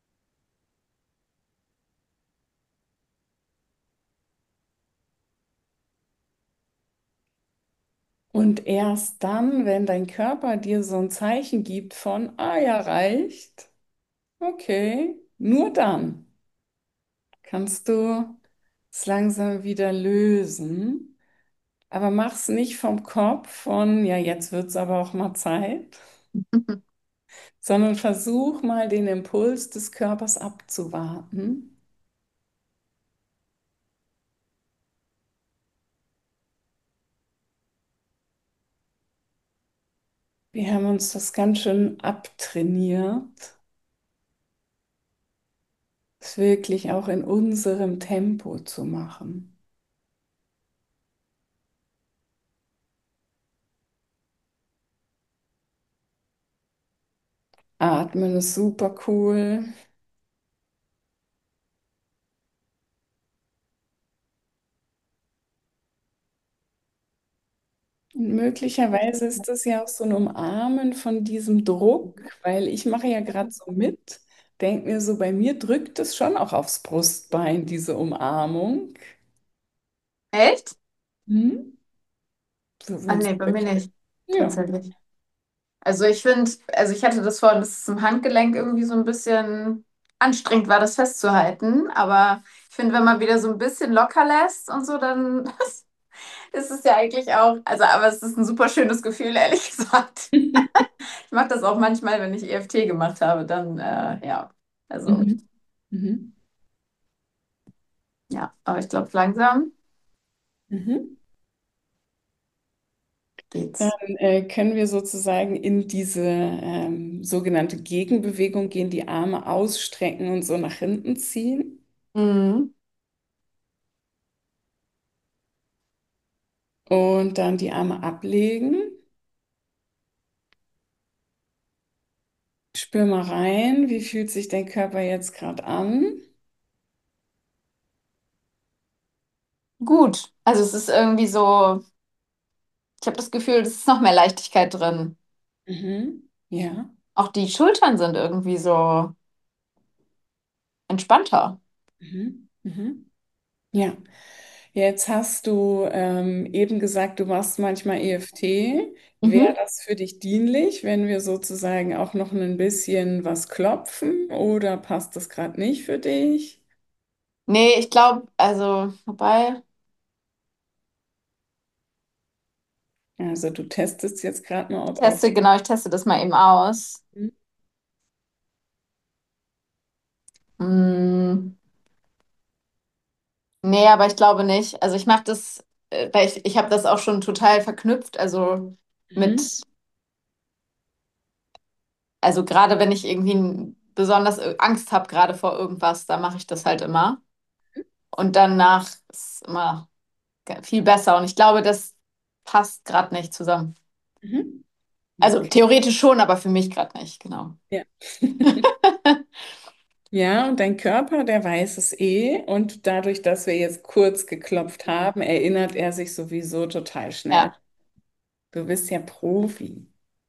Und erst dann, wenn dein Körper dir so ein Zeichen gibt von, ah ja, reicht, okay, nur dann kannst du es langsam wieder lösen. Aber mach's nicht vom Kopf von, ja, jetzt wird's aber auch mal Zeit, sondern versuch mal den Impuls des Körpers abzuwarten. Wir haben uns das ganz schön abtrainiert, es wirklich auch in unserem Tempo zu machen. Atmen ist super cool. Und möglicherweise ist das ja auch so ein Umarmen von diesem Druck, weil ich mache ja gerade so mit, denke mir so, bei mir drückt es schon auch aufs Brustbein, diese Umarmung. Echt? Hm? So, Ah, so, nee, bei mir nicht, ja. tatsächlich. Also ich finde, also ich hatte das vorhin, dass es im Handgelenk irgendwie so ein bisschen anstrengend war, das festzuhalten. Aber ich finde, wenn man wieder so ein bisschen locker lässt und so, dann ist es ja eigentlich auch, also aber es ist ein super schönes Gefühl, ehrlich gesagt. Ich mache das auch manchmal, wenn ich EFT gemacht habe, dann ja, also Mhm. Mhm. ja, aber ich glaube, langsam Mhm. Dann geht's. können wir sozusagen in diese sogenannte Gegenbewegung gehen, die Arme ausstrecken und so nach hinten ziehen Mhm. und dann die Arme ablegen. Spür mal rein, wie fühlt sich dein Körper jetzt gerade an? Gut, also es ist irgendwie so, ich habe das Gefühl, es ist noch mehr Leichtigkeit drin. Mhm. Ja. Auch die Schultern sind irgendwie so entspannter. Mhm. Mhm. Ja. Jetzt hast du eben gesagt, du machst manchmal EFT. Wäre Mhm. das für dich dienlich, wenn wir sozusagen auch noch ein bisschen was klopfen oder passt das gerade nicht für dich? Nee, ich glaube, also, wobei, Also du testest jetzt gerade mal, ob auch. genau, ich teste das mal eben aus. Mm, nee, aber ich glaube nicht. Also ich mache das, weil ich habe das auch schon total verknüpft. Also Mhm. mit, also gerade wenn ich irgendwie besonders Angst habe, gerade vor irgendwas, da mache ich das halt immer. Und danach ist es immer viel besser. Und ich glaube, das passt gerade nicht zusammen. Mhm. Also Okay. theoretisch schon, aber für mich gerade nicht, genau. Ja. Ja, und dein Körper, der weiß es eh. Und dadurch, dass wir jetzt kurz geklopft haben, erinnert er sich sowieso total schnell. Ja. Du bist ja Profi.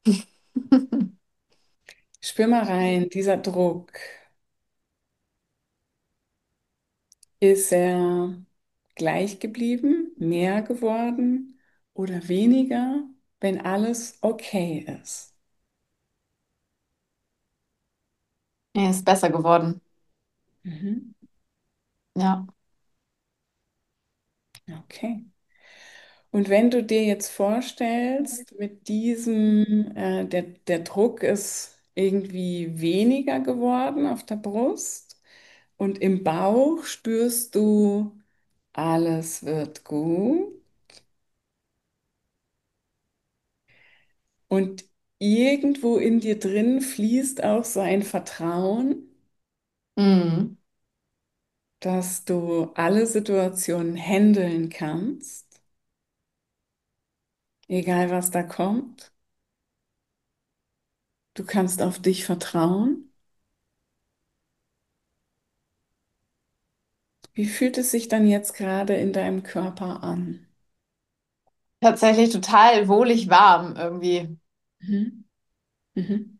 Spür mal rein, dieser Druck, ist er gleich geblieben, mehr geworden oder weniger, wenn alles okay ist? Nee, ist besser geworden. Mhm. Ja. Okay. Und wenn du dir jetzt vorstellst, mit diesem, der Druck ist irgendwie weniger geworden auf der Brust und im Bauch spürst du, alles wird gut und irgendwo in dir drin fließt auch so ein Vertrauen, Mhm. dass du alle Situationen handeln kannst, egal was da kommt. Du kannst auf dich vertrauen. Wie fühlt es sich dann jetzt gerade in deinem Körper an? Tatsächlich total wohlig warm irgendwie. Mhm. Mhm.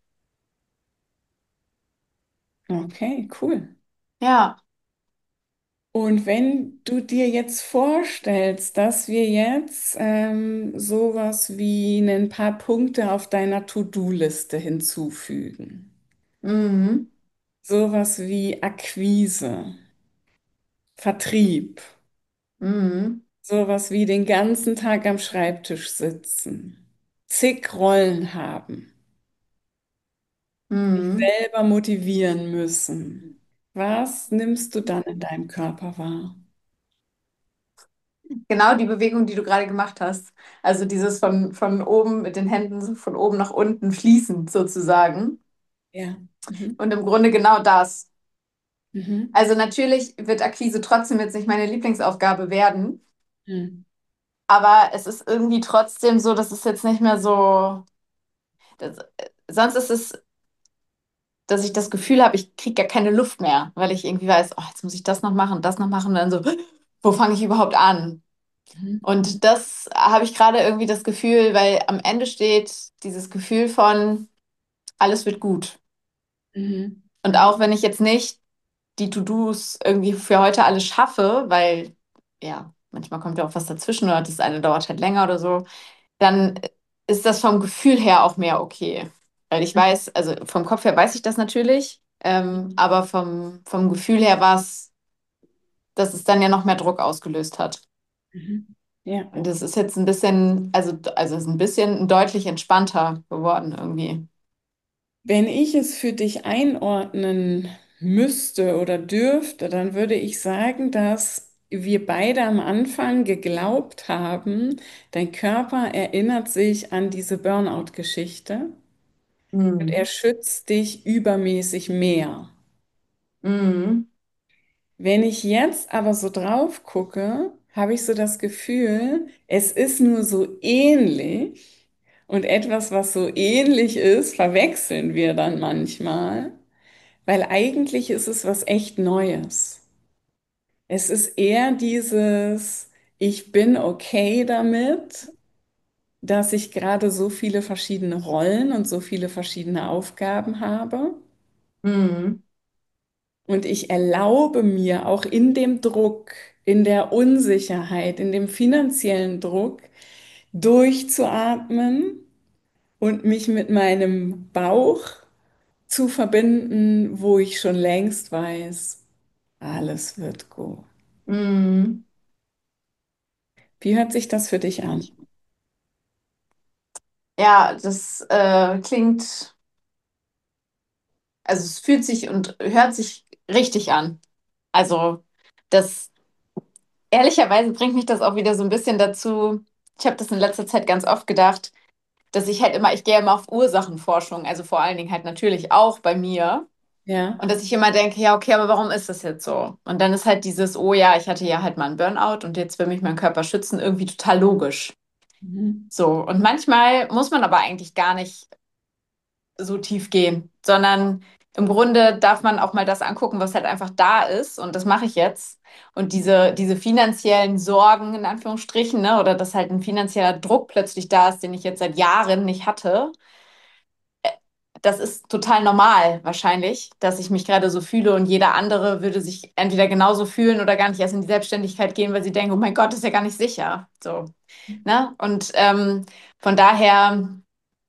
Okay, cool. Ja. Und wenn du dir jetzt vorstellst, dass wir jetzt sowas wie ein paar Punkte auf deiner To-Do-Liste hinzufügen, Mhm. sowas wie Akquise, Vertrieb, Mhm. sowas wie den ganzen Tag am Schreibtisch sitzen, zig Rollen haben, Mhm. selber motivieren müssen. Was nimmst du dann in deinem Körper wahr? Genau die Bewegung, die du gerade gemacht hast. Also dieses von oben mit den Händen so von oben nach unten fließend sozusagen. Ja. Mhm. Und im Grunde genau das. Mhm. Also natürlich wird Akquise trotzdem jetzt nicht meine Lieblingsaufgabe werden, Mhm. aber es ist irgendwie trotzdem so, dass es jetzt nicht mehr so. Das, sonst ist es, dass ich das Gefühl habe, ich kriege gar keine Luft mehr, weil ich irgendwie weiß, oh, jetzt muss ich das noch machen und dann so, wo fange ich überhaupt an? Mhm. Und das habe ich gerade irgendwie das Gefühl, weil am Ende steht dieses Gefühl von, alles wird gut. Mhm. Und Mhm. auch wenn ich jetzt nicht die To-Dos irgendwie für heute alles schaffe, weil ja, manchmal kommt ja auch was dazwischen oder das eine dauert halt länger oder so, dann ist das vom Gefühl her auch mehr okay. Weil ich weiß, also vom Kopf her weiß ich das natürlich, aber vom Gefühl her war es, dass es dann ja noch mehr Druck ausgelöst hat. Mhm. Ja. Und das ist jetzt ein bisschen, also es ist ein bisschen deutlich entspannter geworden irgendwie. Wenn ich es für dich einordnen müsste oder dürfte, dann würde ich sagen, dass wir beide am Anfang geglaubt haben, dein Körper erinnert sich an diese Burnout-Geschichte und er Mhm. schützt dich übermäßig mehr. Mhm. Wenn ich jetzt aber so drauf gucke, habe ich so das Gefühl, es ist nur so ähnlich und etwas, was so ähnlich ist, verwechseln wir dann manchmal, weil eigentlich ist es was echt Neues. Es ist eher dieses, ich bin okay damit, dass ich gerade so viele verschiedene Rollen und so viele verschiedene Aufgaben habe. Mhm. Und ich erlaube mir auch in dem Druck, in der Unsicherheit, in dem finanziellen Druck durchzuatmen und mich mit meinem Bauch zu verbinden, wo ich schon längst weiß, alles wird gut. Mhm. Wie hört sich das für dich an? Ja, das klingt, also es fühlt sich und hört sich richtig an. Also das, ehrlicherweise bringt mich das auch wieder so ein bisschen dazu, ich habe das in letzter Zeit ganz oft gedacht, dass ich halt immer, ich gehe immer auf Ursachenforschung, also vor allen Dingen halt natürlich auch bei mir. Ja. Und dass ich immer denke, ja, okay, aber warum ist das jetzt so? Und dann ist halt dieses, oh ja, ich hatte ja halt mal einen Burnout und jetzt will mich mein Körper schützen, irgendwie total logisch. Mhm. So, und manchmal muss man aber eigentlich gar nicht so tief gehen, sondern im Grunde darf man auch mal das angucken, was halt einfach da ist. Und das mache ich jetzt. Und diese finanziellen Sorgen, in Anführungsstrichen, ne, oder dass halt ein finanzieller Druck plötzlich da ist, den ich jetzt seit Jahren nicht hatte, das ist total normal wahrscheinlich, dass ich mich gerade so fühle und jeder andere würde sich entweder genauso fühlen oder gar nicht erst in die Selbstständigkeit gehen, weil sie denken, oh mein Gott, ist ja gar nicht sicher. So, ne? Und von daher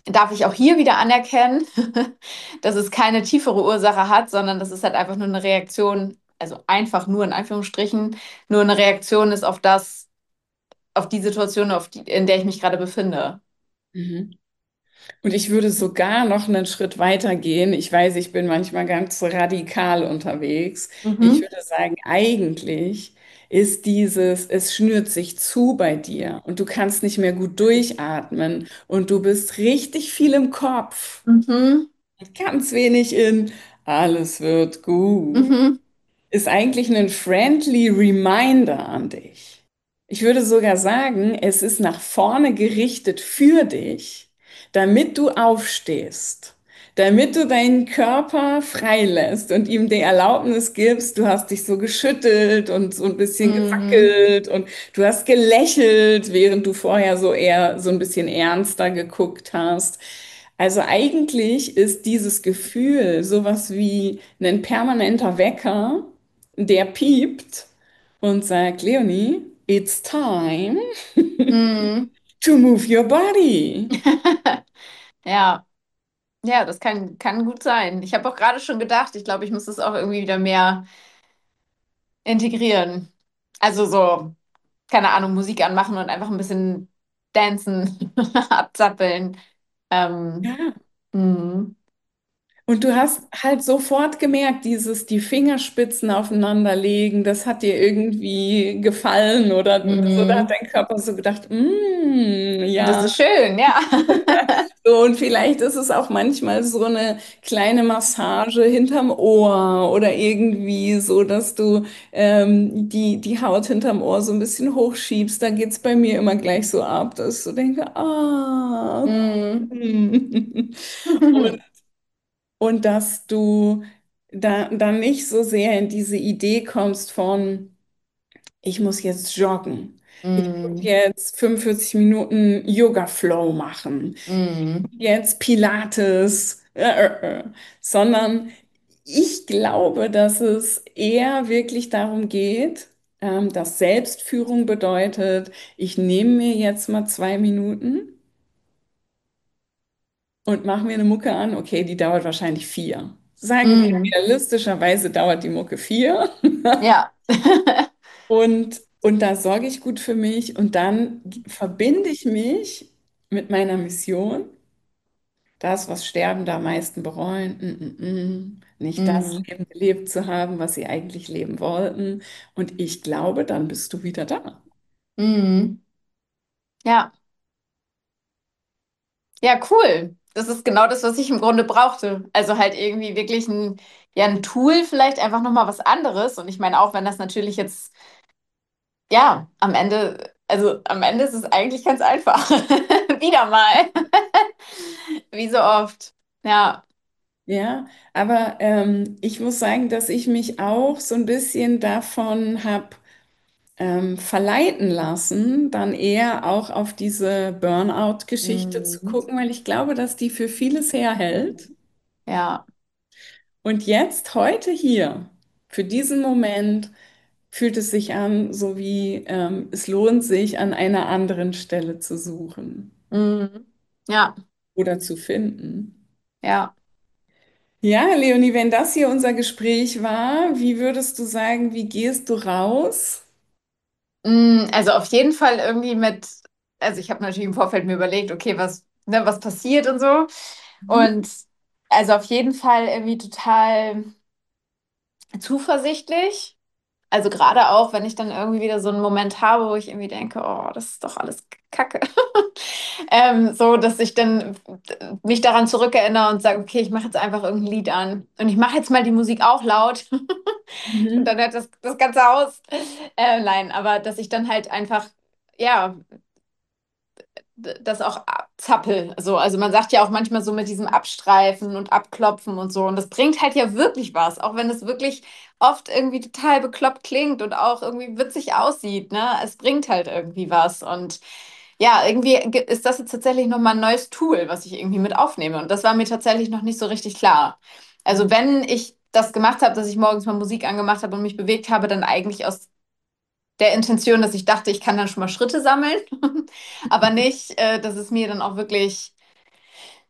darf ich auch hier wieder anerkennen, dass es keine tiefere Ursache hat, sondern dass es halt einfach nur eine Reaktion, also einfach nur in Anführungsstrichen, nur eine Reaktion ist auf das, auf die Situation, in der ich mich gerade befinde. Mhm. Und ich würde sogar noch einen Schritt weiter gehen. Ich weiß, ich bin manchmal ganz so radikal unterwegs. Ich Mhm. würde sagen, eigentlich ist dieses, es schnürt sich zu bei dir und du kannst nicht mehr gut durchatmen und du bist richtig viel im Kopf, Mhm. ganz wenig in, alles wird gut, Mhm. ist eigentlich ein friendly Reminder an dich. Ich würde sogar sagen, es ist nach vorne gerichtet für dich, damit du aufstehst, damit du deinen Körper freilässt und ihm die Erlaubnis gibst, du hast dich so geschüttelt und so ein bisschen Mhm. gewackelt und du hast gelächelt, während du vorher so eher so ein bisschen ernster geguckt hast. Also eigentlich ist dieses Gefühl sowas wie ein permanenter Wecker, der piept und sagt, Leonie, it's time Mhm. to move your body. Ja, ja, das kann gut sein. Ich habe auch gerade schon gedacht, ich glaube, ich muss das auch irgendwie wieder mehr integrieren. Also so, keine Ahnung, Musik anmachen und einfach ein bisschen dancen, abzappeln. Ähm, Ja. mhm. Und du hast halt sofort gemerkt, dieses die Fingerspitzen aufeinander legen, das hat dir irgendwie gefallen oder so, da hat Mhm. dein Körper so gedacht, mm, Das ja. ist schön, ja. So, und vielleicht ist es auch manchmal so eine kleine Massage hinterm Ohr oder irgendwie so, dass du die Haut hinterm Ohr so ein bisschen hochschiebst. Da geht's bei mir immer gleich so ab, dass ich so denke, ah. Mhm. Hm. Und dass du dann nicht so sehr in diese Idee kommst von, ich muss jetzt joggen. Ich muss Mhm. jetzt 45 Minuten Yoga-Flow machen. Mhm. Jetzt Pilates, sondern ich glaube, dass es eher wirklich darum geht, dass Selbstführung bedeutet, ich nehme mir jetzt mal 2 Minuten und mache mir eine Mucke an. Okay, die dauert wahrscheinlich 4. Sagen wir, Mhm. realistischerweise dauert die Mucke 4. Ja. Und da sorge ich gut für mich und dann verbinde ich mich mit meiner Mission. Das, was Sterbende am meisten bereuen, nicht das Mhm. Leben gelebt zu haben, was sie eigentlich leben wollten. Und ich glaube, dann bist du wieder da. Mhm. Ja. Ja, cool. Das ist genau das, was ich im Grunde brauchte. Also halt irgendwie wirklich ja, ein Tool, vielleicht einfach nochmal was anderes. Und ich meine, auch wenn das natürlich jetzt, ja, am Ende ist es eigentlich ganz einfach. Wieder mal. Wie so oft. Ja. Ja, aber ich muss sagen, dass ich mich auch so ein bisschen davon habe verleiten lassen, dann eher auch auf diese Burnout-Geschichte zu Mhm. gucken, weil ich glaube, dass die für vieles herhält. Ja. Und jetzt, heute hier, für diesen Moment, fühlt es sich an, so wie es lohnt sich, an einer anderen Stelle zu suchen Mhm. Ja. oder zu finden. Ja. Ja, Leonie, wenn das hier unser Gespräch war, wie würdest du sagen, wie gehst du raus? Also auf jeden Fall irgendwie also ich habe natürlich im Vorfeld mir überlegt, okay, was passiert und so. Mhm. Und also auf jeden Fall irgendwie total zuversichtlich. Also gerade auch, wenn ich dann irgendwie wieder so einen Moment habe, wo ich irgendwie denke, oh, das ist doch alles Kacke. So, dass ich dann mich daran zurückerinnere und sage, okay, ich mache jetzt einfach irgendein Lied an. Und ich mache jetzt mal die Musik auch laut. Und Mhm. dann hört das ganze Haus. Nein, aber dass ich dann halt einfach, ja, das auch abzappel. So, also man sagt ja auch manchmal so mit diesem Abstreifen und Abklopfen und so. Und das bringt halt ja wirklich was, auch wenn es wirklich oft irgendwie total bekloppt klingt und auch irgendwie witzig aussieht, ne? Es bringt halt irgendwie was. Und ja, irgendwie ist das jetzt tatsächlich nochmal ein neues Tool, was ich irgendwie mit aufnehme. Und das war mir tatsächlich noch nicht so richtig klar. Also wenn ich das gemacht habe, dass ich morgens mal Musik angemacht habe und mich bewegt habe, dann eigentlich aus der Intention, dass ich dachte, ich kann dann schon mal Schritte sammeln, aber nicht, dass es mir dann auch wirklich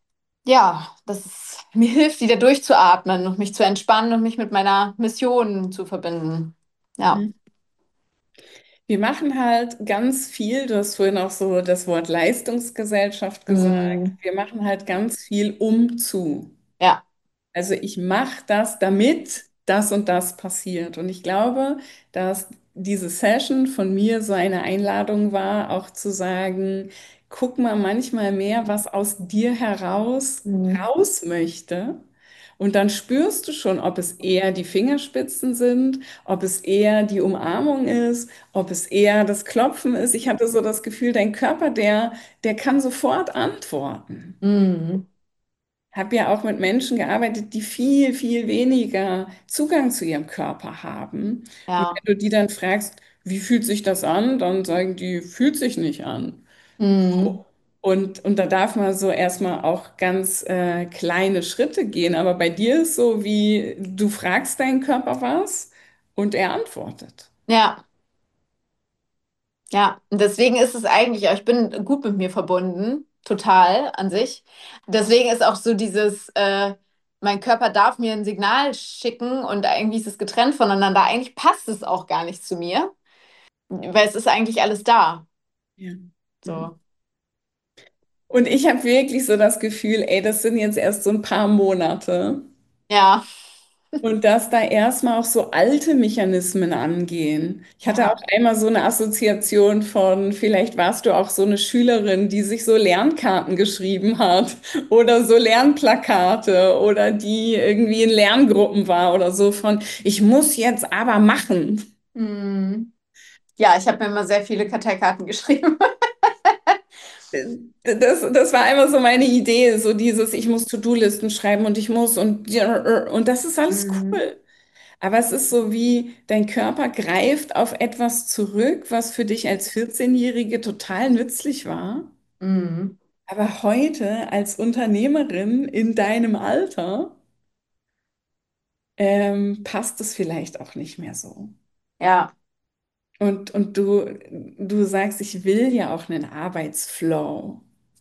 Ja, mir hilft, wieder durchzuatmen und mich zu entspannen und mich mit meiner Mission zu verbinden. Ja. Mhm. Wir machen halt ganz viel, du hast vorhin auch so das Wort Leistungsgesellschaft gesagt, Mm, wir machen halt ganz viel umzu. ja. Also ich mache das, damit das und das passiert. Und ich glaube, dass diese Session von mir so eine Einladung war, auch zu sagen, guck mal manchmal mehr, was aus dir heraus Mm, raus möchte. Und dann spürst du schon, ob es eher die Fingerspitzen sind, ob es eher die Umarmung ist, ob es eher das Klopfen ist. Ich hatte so das Gefühl, dein Körper, der kann sofort antworten. mm, Habe ja auch mit Menschen gearbeitet, die viel, viel weniger Zugang zu ihrem Körper haben. Und ja. wenn du die dann fragst, wie fühlt sich das an, dann sagen die, fühlt sich nicht an. Mm, Und da darf man so erstmal auch ganz kleine Schritte gehen. Aber bei dir ist so, wie du fragst deinen Körper was und er antwortet. ja. Ja, und deswegen ist es eigentlich, ich bin gut mit mir verbunden, total an sich. Deswegen ist auch so mein Körper darf mir ein Signal schicken und irgendwie ist es getrennt voneinander. Eigentlich passt es auch gar nicht zu mir, weil es ist eigentlich alles da. Ja. Mhm. So, Und ich habe wirklich so das Gefühl, ey, das sind jetzt erst so ein paar Monate. ja, Und dass da erstmal auch so alte Mechanismen angehen. Ich hatte auch ja, einmal so eine Assoziation von, vielleicht warst du auch so eine Schülerin, die sich so Lernkarten geschrieben hat oder so Lernplakate oder die irgendwie in Lerngruppen war oder so von, ich muss jetzt aber machen. hm. Ja, ich habe mir immer sehr viele Karteikarten geschrieben. Das war einmal so meine Idee, so dieses, ich muss To-Do-Listen schreiben und ich muss und das ist alles Hm, cool. Aber es ist so wie dein Körper greift auf etwas zurück, was für dich als 14-Jährige total nützlich war. hm. Aber heute als Unternehmerin in deinem Alter passt es vielleicht auch nicht mehr so. Ja. Und du sagst, ich will ja auch einen Arbeitsflow.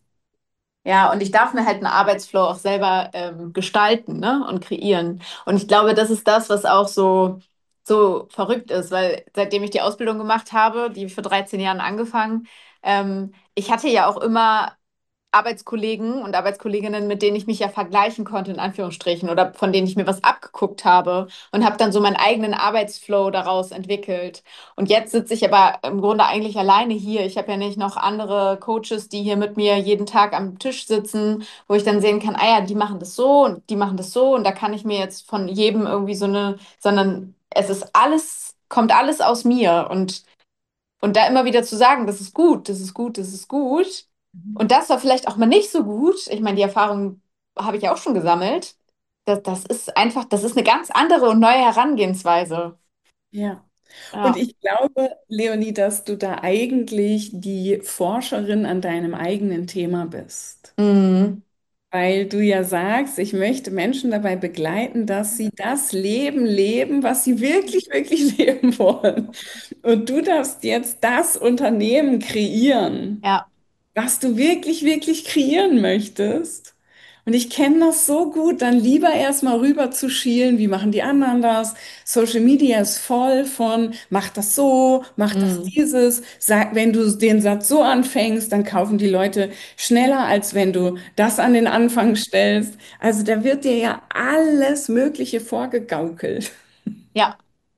Ja, und ich darf mir halt einen Arbeitsflow auch selber gestalten, ne, und kreieren. Und ich glaube, das ist das, was auch so verrückt ist, weil seitdem ich die Ausbildung gemacht habe, die vor 13 Jahren angefangen, ich hatte ja auch immer Arbeitskollegen und Arbeitskolleginnen, mit denen ich mich ja vergleichen konnte, in Anführungsstrichen, oder von denen ich mir was abgeguckt habe und habe dann so meinen eigenen Arbeitsflow daraus entwickelt. Und jetzt sitze ich aber im Grunde eigentlich alleine hier. Ich habe ja nicht noch andere Coaches, die hier mit mir jeden Tag am Tisch sitzen, wo ich dann sehen kann, ah ja, die machen das so und die machen das so und da kann ich mir jetzt von jedem irgendwie sondern es ist alles, kommt alles aus mir und da immer wieder zu sagen, das ist gut, das ist gut, das ist gut. Und das war vielleicht auch mal nicht so gut. Ich meine, die Erfahrung habe ich ja auch schon gesammelt. Das ist einfach, das ist eine ganz andere und neue Herangehensweise. Ja. Und Ja. ich glaube, Leonie, dass du da eigentlich die Forscherin an deinem eigenen Thema bist. Mhm. Weil du ja sagst, ich möchte Menschen dabei begleiten, dass sie das Leben leben, was sie wirklich, wirklich leben wollen. Und du darfst jetzt das Unternehmen kreieren, Ja. was du wirklich, wirklich kreieren möchtest. Und ich kenne das so gut, dann lieber erstmal rüber zu schielen, wie machen die anderen das? Social Media ist voll von, mach das so, mach das Mhm. dieses. Sag, wenn du den Satz so anfängst, dann kaufen die Leute schneller, als wenn du das an den Anfang stellst. Also da wird dir ja alles Mögliche vorgegaukelt. Ja.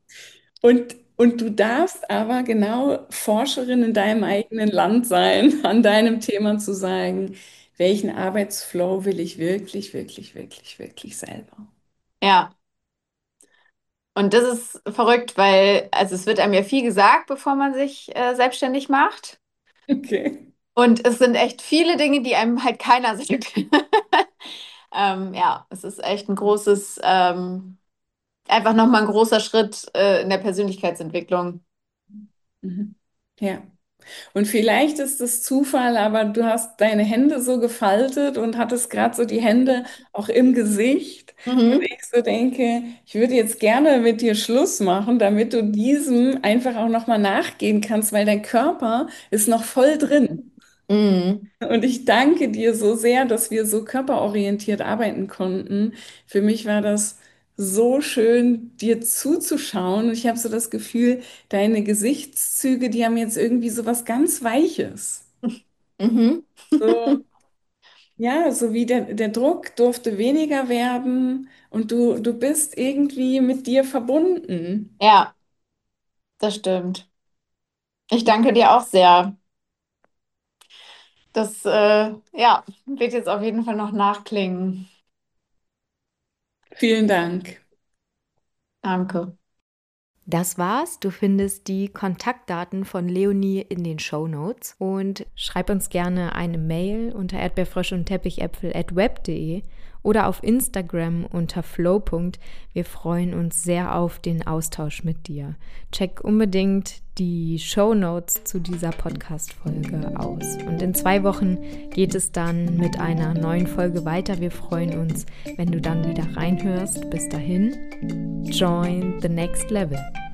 Und du darfst aber genau Forscherin in deinem eigenen Land sein, an deinem Thema zu sagen, welchen Arbeitsflow will ich wirklich, wirklich, wirklich, wirklich selber. Ja. Und das ist verrückt, weil, also es wird einem ja viel gesagt, bevor man sich selbstständig macht. Okay. Und es sind echt viele Dinge, die einem halt keiner sagt. Ja, es ist echt einfach nochmal ein großer Schritt in der Persönlichkeitsentwicklung. Mhm. Ja. Und vielleicht ist es Zufall, aber du hast deine Hände so gefaltet und hattest gerade so die Hände auch im Gesicht. Und Mhm. ich so denke, ich würde jetzt gerne mit dir Schluss machen, damit du diesem einfach auch nochmal nachgehen kannst, weil dein Körper ist noch voll drin. Mhm. Und ich danke dir so sehr, dass wir so körperorientiert arbeiten konnten. Für mich war das so schön, dir zuzuschauen. Und ich habe so das Gefühl, deine Gesichtszüge, die haben jetzt irgendwie so was ganz Weiches. Mhm. So, ja, so wie der Druck durfte weniger werden und du bist irgendwie mit dir verbunden. Ja, das stimmt. Ich danke dir auch sehr. Das ja, wird jetzt auf jeden Fall noch nachklingen. Vielen Dank. Danke. Das war's. Du findest die Kontaktdaten von Leonie in den Shownotes und schreib uns gerne eine Mail unter erdbeerfrösche-und-teppichäpfel@web.de oder auf Instagram unter flow. Wir freuen uns sehr auf den Austausch mit dir. Check unbedingt die Shownotes zu dieser Podcast-Folge aus. Und in 2 Wochen geht es dann mit einer neuen Folge weiter. Wir freuen uns, wenn du dann wieder reinhörst. Bis dahin, join the next level.